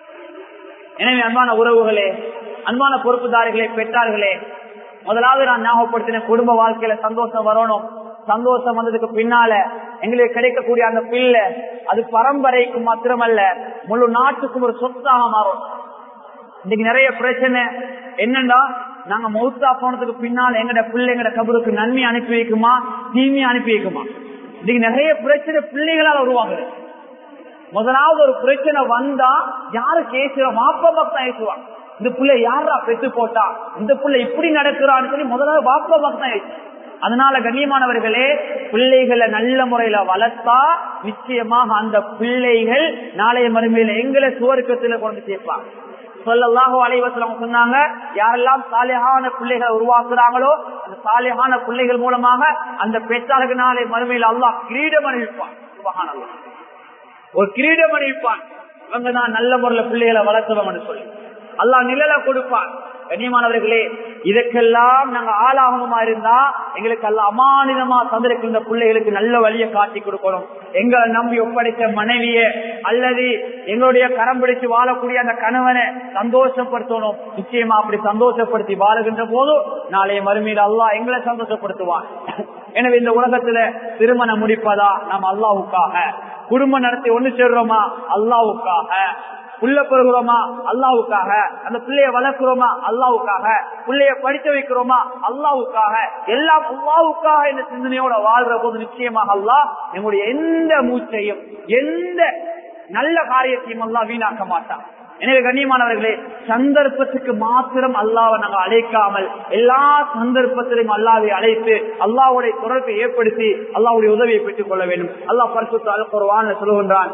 எனவே அன்பான உறவுகளே, அன்பான பொறுப்புதாரிகளே, பெற்றார்களே, முதலாவது நான் ஞாபகப்படுத்தின குடும்ப வாழ்க்கையில சந்தோஷம் வரணும். சந்தோஷம் வந்ததுக்கு பின்னால எங்களுக்கு கிடைக்கக்கூடிய அந்த பிள்ளை அது பரம்பரைக்கும் மாத்திரமல்ல முழு நாட்டுக்கும் ஒரு சொத்தாக மாறும். இன்னைக்கு நிறைய பிரச்சனை என்னன்னா, நாங்க மௌத்தா போனதுக்கு பின்னால் எங்கட பிள்ளைங்கட கபருக்கு நன்மை அனுப்பி வைக்குமா தீமையை அனுப்பி வைக்குமா. இன்னைக்கு நிறைய பிரச்சனை பிள்ளைகளால் உருவாகுது. முதலாவது ஒரு பிரச்சனை வந்தா யாரு கேசுறோம், வாப்பா தான் ஏசுவாங்க. இந்த பிள்ளை யாரா பெற்று போட்டா, இந்த பிள்ளை இப்படி நடக்கிறான்னு சொல்லி முதலாவது வாப்பா தான் ஏசு. அதனால கண்ணியமானவர்களே, பிள்ளைகளை நல்ல முறையில வளர்த்தா நிச்சயமாக அந்த பிள்ளைகள் நாளைய மறுமையில எங்களை சுவர்க்கத்துல கொண்டு சேர்ப்பாங்க. ஸல்லல்லாஹு அலைஹி வஸல்லம் சொன்னாங்க, யாரெல்லாம் சாலிஹான பிள்ளைகளை உருவாக்குறாங்களோ அந்த சாலிஹான பிள்ளைகள் மூலமாக அந்த பெற்றாருக்கு நாளை மறுமையில் அல்லாஹ் கிரீடம் அணிவிப்பான். சுப்ஹானல்லாஹ், ஒரு கிரீடம் அணிவிப்பான். இவங்க தான் நல்ல முறையில பிள்ளைகளை வளர்த்தவங்கன்னு சொல்லி. அல்லாஹ் நிழலை கொடுப்பான். கண்ணியமானவர்களே, இதற்கெல்லாம் நாங்க ஆளாகணுமா இருந்தா எங்களுக்கு அல்ல அமானிதமா தந்திருக்கின்ற பிள்ளைகளுக்கு நல்ல வழியை காட்டி கொடுக்கணும். எங்களை நம்பி ஒப்படைத்த மனைவிய அல்லது எங்களுடைய கரம் பிடிச்சு வாழக்கூடிய அந்த கணவனை சந்தோஷப்படுத்தணும். நிச்சயமா அப்படி சந்தோஷப்படுத்தி வாழுகின்ற போது நாளைய மறுமையில் அல்லாஹ் எங்களை சந்தோஷப்படுத்துவான். எனவே இந்த உலகத்துல திருமணம் முடிப்பதா நாம் அல்லாஹ்வுக்காக, குடும்பம் நடத்தி ஒண்ணு சேர்றோமா அல்லாஹ்வுக்காக, புள்ள பெறுகிறோமா அல்லாஹ்வுக்காக, அந்த பிள்ளைய வளர்க்கிறோமா அல்லாஹ்வுக்காக, பிள்ளைய படிக்க வைக்கிறோமா அல்லாஹ்வுக்காக, எல்லாம் அல்லாஹ்வுக்காக என்ற சிந்தனையோட வாழ்ற போது நிச்சயமாக அல்லாஹ் நம்முடைய எந்த மூச்சையும் எந்த நல்ல காரியத்தையும் அல்லாஹ் வீணாக்க மாட்டான். எனவே கண்ணியமானவர்களே, சந்தர்ப்பத்துக்கு மாத்திரம் அல்லாஹ்வை நாங்கள் அழைக்காமல் எல்லா சந்தர்ப்பத்திலும் அல்லாஹ்வை அழைத்து அல்லாஹ்வுடைய தொடர்பை ஏற்படுத்தி அல்லாஹ்வுடைய உதவியை பெற்றுக் கொள்ள வேண்டும். அல்லாஹ் பரிசுத்த அல் குர்ஆனில் சொல்லுகின்றான்,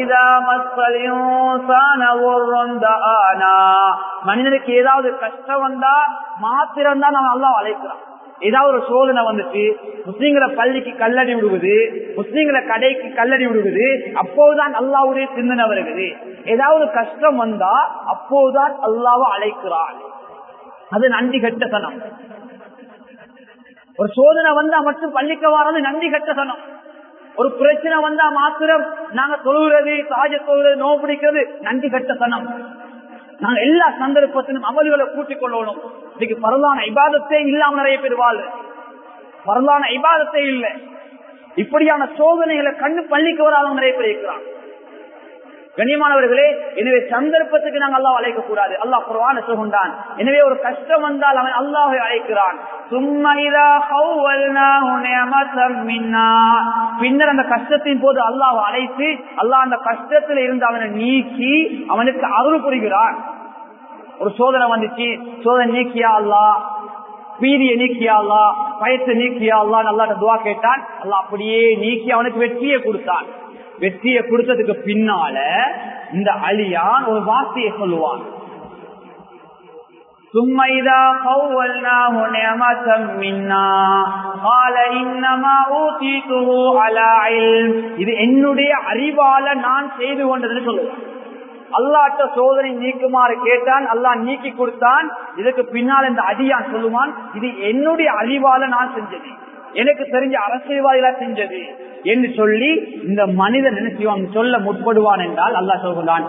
மனிதனுக்கு ஏதாவது கஷ்டம் வந்தா மாத்திரம் தான் நாம் அல்லாஹ் அழைக்கிறான். ஏதாவது ஒரு சோதனை வந்துச்சு, முஸ்லீம்களை பள்ளிக்கு கல்லடி விடுவது, முஸ்லீம்களை கடைக்கு கல்லடி விடுவது, அப்போதுதான் அல்லாஹ்வுடைய சிந்தனை வருகிறது. ஏதாவது கஷ்டம் வந்தா அப்போதுதான் அல்லாஹ்வை அழைக்கிறான். அது நன்றி கெட்டத்தனம். ஒரு சோதனை வந்தா மட்டும் பள்ளிக்கு வாரது நன்றி கெட்டத்தனம். ஒரு பிரச்சனை வந்தா மாத்திரம் நாங்க தொழுகிறது, சாஜ தொழுகிறது, நோய் பிடிக்கிறது நன்றி கெட்டத்தனம். நாங்க எல்லா சந்தர்ப்பத்திலும் அமல்களை கூட்டிக் கொள்ளணும். இன்னைக்கு பரலான இபாதத்தே இல்லாம நிறைய பேர் வாழ், பரலான இபாதத்தே இல்லை. இப்படியான சோதனைகளை கண்டு பள்ளிக்கு வராத நிறைய பேர் இருக்கிறாங்க. கண்ணியமானவர்களே, எனவே சந்தர்ப்பத்துக்கு நாங்கள் அல்லாஹ் அழைக்க கூடாது. அல்லாஹ் குர்ஆனில் சொல்கின்றான், எனவே ஒரு கஷ்டம் வந்தால் அவன் அல்லாஹ்வை அழைக்கிறான். பின்னர் அந்த கஷ்டத்தின் போது அல்லாஹ்வை அழைத்து அல்லாஹ் அந்த கஷ்டத்தில் இருந்து அவனை நீக்கி அவனுக்கு அருள் புரிகிறான். ஒரு சோதனை வந்துச்சு, சோதனை நீக்கியா அல்லாஹ், பீதியை நீக்கியா அல்லாஹ், பயத்தை நீக்கியா அல்லாஹ் அல்லாஹ்ட்ட துஆ கேட்டான். அல்லாஹ் அப்படியே நீக்கி அவனுக்கு வெற்றியை கொடுத்தான். வெற்றியை கொடுத்ததுக்கு பின்னால இந்த அலியான் ஒரு வார்த்தையை சொல்லுவான், இது என்னுடைய அறிவால நான் செய்து கொண்டதுன்னு சொல்லுவான். அல்லாஹ்ட்ட சோதனை நீக்குமாறு கேட்டான், அல்லாஹ் நீக்கி கொடுத்தான். இதுக்கு பின்னால் இந்த அடியான் சொல்லுவான், இது என்னுடைய அறிவால நான் செஞ்சது, எனக்கு தெரிஞ்ச அரசியல்வாதிகளா செஞ்சது என்று சொல்லி இந்த மனிதன் நினைச்சுவான் சொல்ல முற்படுவான் என்றால் அல்லாஹ் சொல்கிறான்,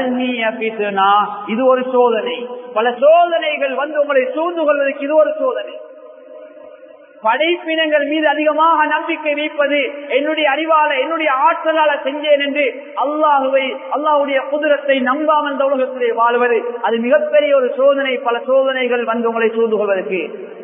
இது ஒரு சோதனை. பல சோதனைகள் வந்து உங்களை சூழ்ந்து கொள்வதற்கு இது ஒரு சோதனை. படைப்பினங்கள் மீது அதிகமாக நம்பிக்கை வைப்பது, என்னுடைய அறிவால என்னுடைய ஆற்றலால செஞ்சேன் என்று அல்லாஹுவை அல்லாஹ்வுடைய குதிரத்தை நம்பாமல் இந்த உலகத்திலே வாழ்வது, அது மிகப்பெரிய ஒரு சோதனை. பல சோதனைகள் வந்து உங்களை சூழ்ந்து கொள்வதற்கு.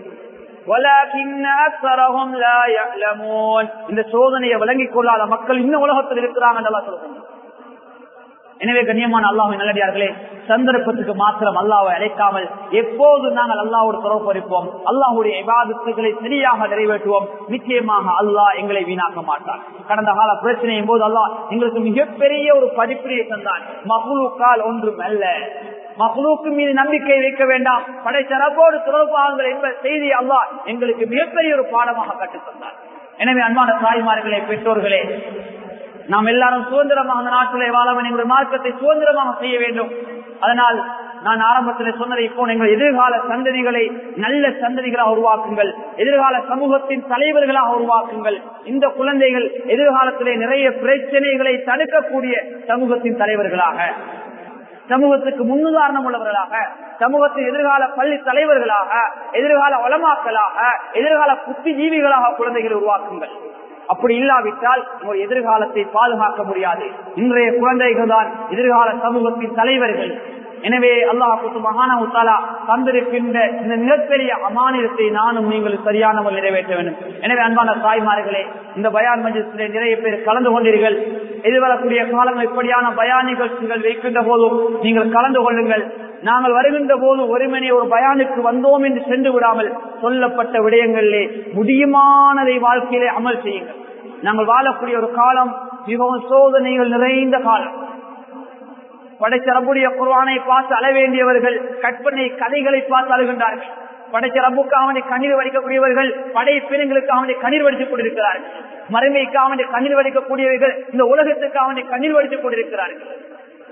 இந்த சோதனையை விளங்கிக் கொள்ளாத மக்கள் இன்னும் உலகத்தில் இருக்கிறாங்க. எனவே கண்ணியமான அல்லாஹ்வின் நல்லடியார்களே, சந்தர்ப்பத்துக்கு மாத்திரம் அல்லாஹ்வை அழைக்காமல் எப்போது நாங்கள் அல்லாஹ்வோடு தொடர்பு வைப்போம், அல்லாஹ்வுடைய இபாதத்துகளை சரியாக நிறைவேற்றுவோம், நிச்சயமாக அல்லாஹ் எங்களை வீணாக்க மாட்டான். கடந்த கால பிரச்சனையின் போது அல்லாஹ் எங்களுக்கு மிகப்பெரிய ஒரு படிப்பினையை தந்தான். மஹ்லூக்கால் ஒன்றும் அல்ல, மஹ்லூக்கு மீது நம்பிக்கை வைக்க வேண்டாம், படைச்ச ரப்போடு தொடர்பாகுங்கள் என்ற செய்தி அல்லாஹ் எங்களுக்கு மிகப்பெரிய ஒரு பாடமாக கற்றுத் தந்தார். எனவே அன்பான தாய்மார்களே, பெற்றோர்களே, நாம் எல்லாரும் சுதந்திரமாக அந்த நாட்டிலே வாழ வேண்டும், எங்களுடைய மார்க்கத்தை சுதந்திரமாக செய்ய வேண்டும். அதனால் நான் ஆரம்பத்தில் சொன்னதை இப்போ எங்கள் எதிர்கால சந்ததிகளை நல்ல சந்ததிகளாக உருவாக்குங்கள், எதிர்கால சமூகத்தின் தலைவர்களாக உருவாக்குங்கள். இந்த குழந்தைகள் எதிர்காலத்திலே நிறைய பிரச்சனைகளை தடுக்கக்கூடிய சமூகத்தின் தலைவர்களாக, சமூகத்துக்கு முன்னுதாரணம் உள்ளவர்களாக, சமூகத்தின் எதிர்கால பள்ளி தலைவர்களாக, எதிர்கால உலமாக்களாக, எதிர்கால புத்திஜீவிகளாக குழந்தைகளை உருவாக்குங்கள். அப்படி இல்லாவிட்டால் உங்கள் எதிர்காலத்தை பாதுகாக்க முடியாது. இன்றைய குழந்தைகள் தான் எதிர்கால சமூகத்தின் தலைவர்கள். எனவே அல்லாஹ் சுப்ஹானஹு வ தஆலா தந்திருக்கின்ற இந்த மிகப்பெரிய அமானிதத்தை நானும் நீங்கள் சரியான முறையில் நிறைவேற்ற வேண்டும். எனவே அன்பான தாய்மார்களே, இந்த பயான் மஜ்லிஸிலே நிறைய பேர் கலந்து கொண்டீர்கள். எதிர்வரக்கூடிய காலங்கள் இப்படியான பயான் நிகழ்ச்சிகள் வைக்கின்ற போதும் நீங்கள் கலந்து கொள்ளுங்கள். நாங்கள் வருகின்ற போது ஒருமனே ஒரு பயானுக்கு வந்தோம் என்று சென்று விடாமல் சொல்லப்பட்ட விடயங்களிலே முடியுமானதை வாழ்க்கையிலே அமல் செய்யுங்கள். நாங்கள் வாழக்கூடிய ஒரு காலம் மிகவும் சோதனைகள் நிறைந்த காலம். படைச்ச ரப்புடைய குர்ஆனை பார்த்து அழ வேண்டியவர்கள் கற்பனை கதைகளை பார்த்து அழுகின்றார்கள். படைச்ச ரப்புக்கு அவனை கண்ணீர் வடிக்கக்கூடியவர்கள் படைப்பினங்களுக்கு அவனை கண்ணீர் வடித்துக் கொண்டிருக்கிறார்கள். மறுமைக்கு அவனை கண்ணீர் வடிக்கக்கூடியவர்கள் இந்த உலகத்துக்கு அவனை கண்ணீர் வடித்துக் கொண்டிருக்கிறார்கள்.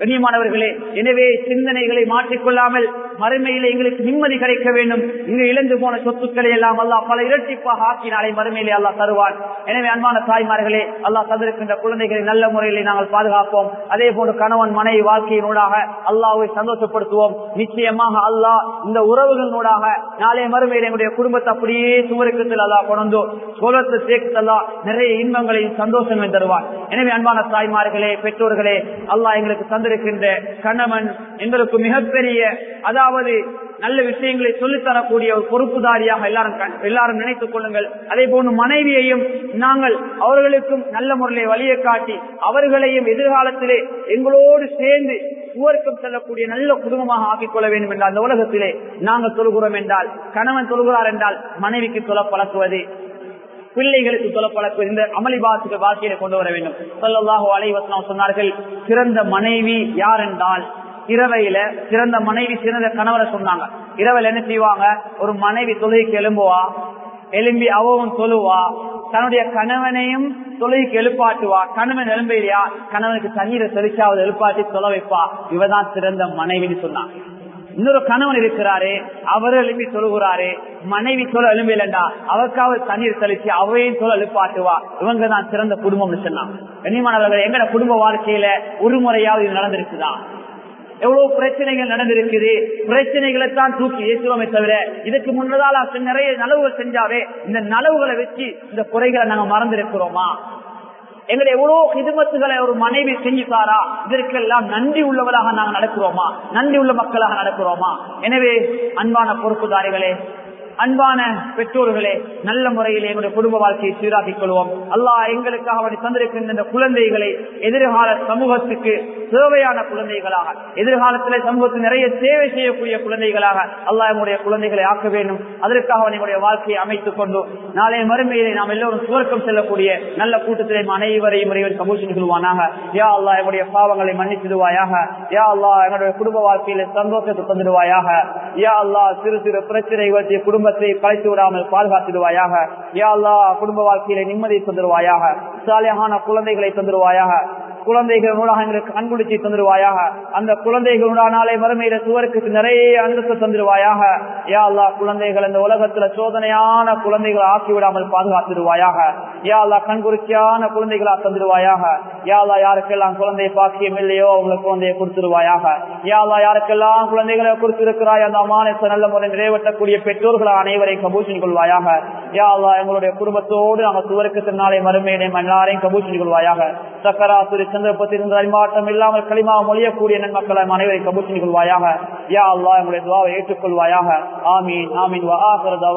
கண்ணியமானவர்களே, எனவே சிந்தனைகளை மாற்றிக்கொள்ளாமல் மறுமையிலே எங்களுக்கு நிம்மதி கிடைக்க வேண்டும். இங்கு இழந்து போன சொத்துக்களை எல்லாம் அல்லாஹ் பல இரட்டிப்பாக ஆக்கினாலே மறுமையிலே அல்லாஹ் தருவான். எனவே அன்பான தாய்மார்களே, அல்லாஹ் தந்திருக்கின்ற குழந்தைகளை நல்ல முறையிலே நாங்கள் பாதுகாப்போம். அதே போன்று கணவன் மனைவி வாழ்க்கையினூடாக அல்லாஹ்வை சந்தோஷப்படுத்துவோம். நிச்சயமாக அல்லாஹ் இந்த உறவுகளினூடாக நாளை மறுமையிலே எங்களுடைய குடும்பத்தை அப்படியே சுவருக்கத்தில் அல்லாஹ் கொண்டு சோழத்தை சேர்த்து அல்லாஹ் நிறைய இன்பங்களையும் சந்தோஷங்களையும் தருவான். எனவே அன்பான தாய்மார்களே, பெற்றோர்களே, அல்லாஹ் எங்களுக்கு தந்திருக்கின்ற கணவன் எங்களுக்கு மிகப்பெரிய, அதாவது நல்ல விஷயங்களை சொல்லித்தரக்கூடிய ஒரு பொறுப்புதாரியாக எல்லாரும் நினைத்துக் கொள்ளுங்கள். அதே போன்று மனைவியையும் நாங்கள் அவர்களுக்கும் நல்ல முறையை வழியை காட்டி அவர்களையும் எதிர்காலத்திலே எங்களோடு சேர்ந்து சுவர்க்கம் செல்லக்கூடிய நல்ல குடும்பமாக ஆக்கிக் கொள்ள வேண்டும் என்றால், அந்த உலகத்திலே நாங்கள் தொழுகிறோம் என்றால், கணவன் தொழுகிறார் என்றால் மனைவிக்கு தொலை பழக்குவது, பிள்ளைகளுக்கு சொல்ல பழக்குவது, இந்த அமளிபாசுக்கு வாழ்க்கையில கொண்டு வர வேண்டும். ஸல்லல்லாஹு அலைஹி வஸல்லம் சொன்னார்கள், சிறந்த மனைவி யார் என்றால் இரவையில சிறந்த மனைவி சிறந்த கணவரை சொன்னாங்க. இரவையில என்ன செய்வாங்க, ஒரு மனைவி தொழுகைக்கு எழும்புவா, எழும்பி அவவும் தொழுவா, தன்னுடைய கணவனையும் தொழுகைக்கு எழுப்பாட்டுவா. கணவன் எழும்பையா, கணவனுக்கு தண்ணீரை தெளிச்சாவது எழுப்பாட்டி தொலை வைப்பா. இவதான் சிறந்த மனைவின்னு சொன்னாங்க. இன்னொரு கணவன் இருக்கிறாரு, அவர் எழுப்பி தொழுகிறாரு, மனைவி தொலை எழும்பலண்டா அவருக்காவது தண்ணீர் தெளிச்சு அவையும் தொலை எழுப்பாட்டுவா. இவங்க தான் சிறந்த குடும்பம்னு சொன்னாங்க. கண்ணியமானவர்கள், எங்கட குடும்ப வாழ்க்கையில ஒரு முறையாவது இது நடந்திருக்குதா? எவ்வளவு பிரச்சனைகள் நடந்திருக்குது. பிரச்சனைகளை தான் தூக்கி ஏற்றுவோமே தவிர இதற்கு முன்னதால நிறைய நலவுகள் செஞ்சாவே இந்த நலவுகளை வச்சு இந்த குறைகளை நாங்க மறந்திருக்கிறோமா? எங்களுடைய எவ்வளவு ஹிதுமத்துகளை ஒரு மனைவி செஞ்சுட்டாரா, இதற்கெல்லாம் நன்றி உள்ளவர்களாக நாங்கள் நடக்கிறோமா? நன்றி உள்ள மக்களாக நடக்கிறோமா? எனவே அன்பான பொறுப்புதாரிகளே, அன்பான பெற்றோர்களே, நல்ல முறையில் எங்களுடைய குடும்ப வாழ்க்கையை சீராக்கிக் கொள்வோம். அல்லாஹ் எங்களுக்காக அவனை தந்திருக்கின்ற இந்த குழந்தைகளை எதிர்கால சமூகத்துக்கு தேவையான குழந்தைகளாக, எதிர்காலத்தில் சமூகத்தில் நிறைய சேவை செய்யக்கூடிய குழந்தைகளாக அல்லாஹ் எங்களுடைய குழந்தைகளை ஆக்க வேண்டும். அதற்காக அவனுடைய வாழ்க்கையை அமைத்துக் கொண்டு நாளைய மறுமையிலே நாம் எல்லோரும் சுவர்க்கம் செல்லக்கூடிய நல்ல கூட்டத்திலே அனைவரையும் இறைவன் கபூல் கொள்வானாக. யா அல்லாஹ் எங்களுடைய பாவங்களை மன்னிச்சிடுவாயாக. யா அல்லாஹ் எங்களுடைய குடும்ப வாழ்க்கையில சந்தோஷத்தை தந்துடுவாயாக. யா அல்லாஹ் சிறு சிறு பிரச்சனைகளை குடும்பத்தை கலைத்து விடாமல் பாதுகாத்திடுவாயாக. யா அல்லாஹ் குடும்ப வாழ்க்கையில நிம்மதியை தந்துடுவாயாக. சாலிஹான குழந்தைகளை தந்துடுவாயாக. குழந்தைகளோட எங்களுக்கு அன்புடிச்சி தந்துடுவாயாக. அந்த குழந்தைகளோட நாளை மறுமையில சுவருக்கு நிறைய அந்தஸ்து தந்துடுவாயாக. யா அல்லாஹ் குழந்தைகள் இந்த உலகத்துல சோதனையான குழந்தைகளை ஆக்கிவிடாமல் பாதுகாத்துடுவாயாக. யா அல்லாஹ் கண்குறிச்சியான குழந்தைகளா தந்துடுவாயாக. யா அல்லாஹ் யாருக்கெல்லாம் குழந்தை பாக்கியம் இல்லையோ அவங்களுக்கு குழந்தையை கொடுத்துடுவாயாக. யா அல்லாஹ் யாருக்கெல்லாம் குழந்தைகளை கொடுத்திருக்கிறாய் அந்த அமானத்தை நல்ல முறை நிறைவேற்றக்கூடிய பெற்றோர்கள் அனைவரையும் கபூல் கொள்வாயாக. யா அல்லாஹ் எங்களுடைய குடும்பத்தோடு நாங்கள் சுவருக்கு நாளை மறுமையிலே எல்லாரையும் கபூல் கொள்வாயாக. சக்கராசுரி சந்தர்ப்பத்தில் அறிமாற்றம் இல்லாமல் களிமா மொழியக்கூடிய நன்மக்களை அனைவரை கபூல் கொள்வாயாக. யா அல்லாஹ் எங்களுடைய துஆவை ஏற்றுக்கொள்வாயாக. ஆமீன் ஆமீன்.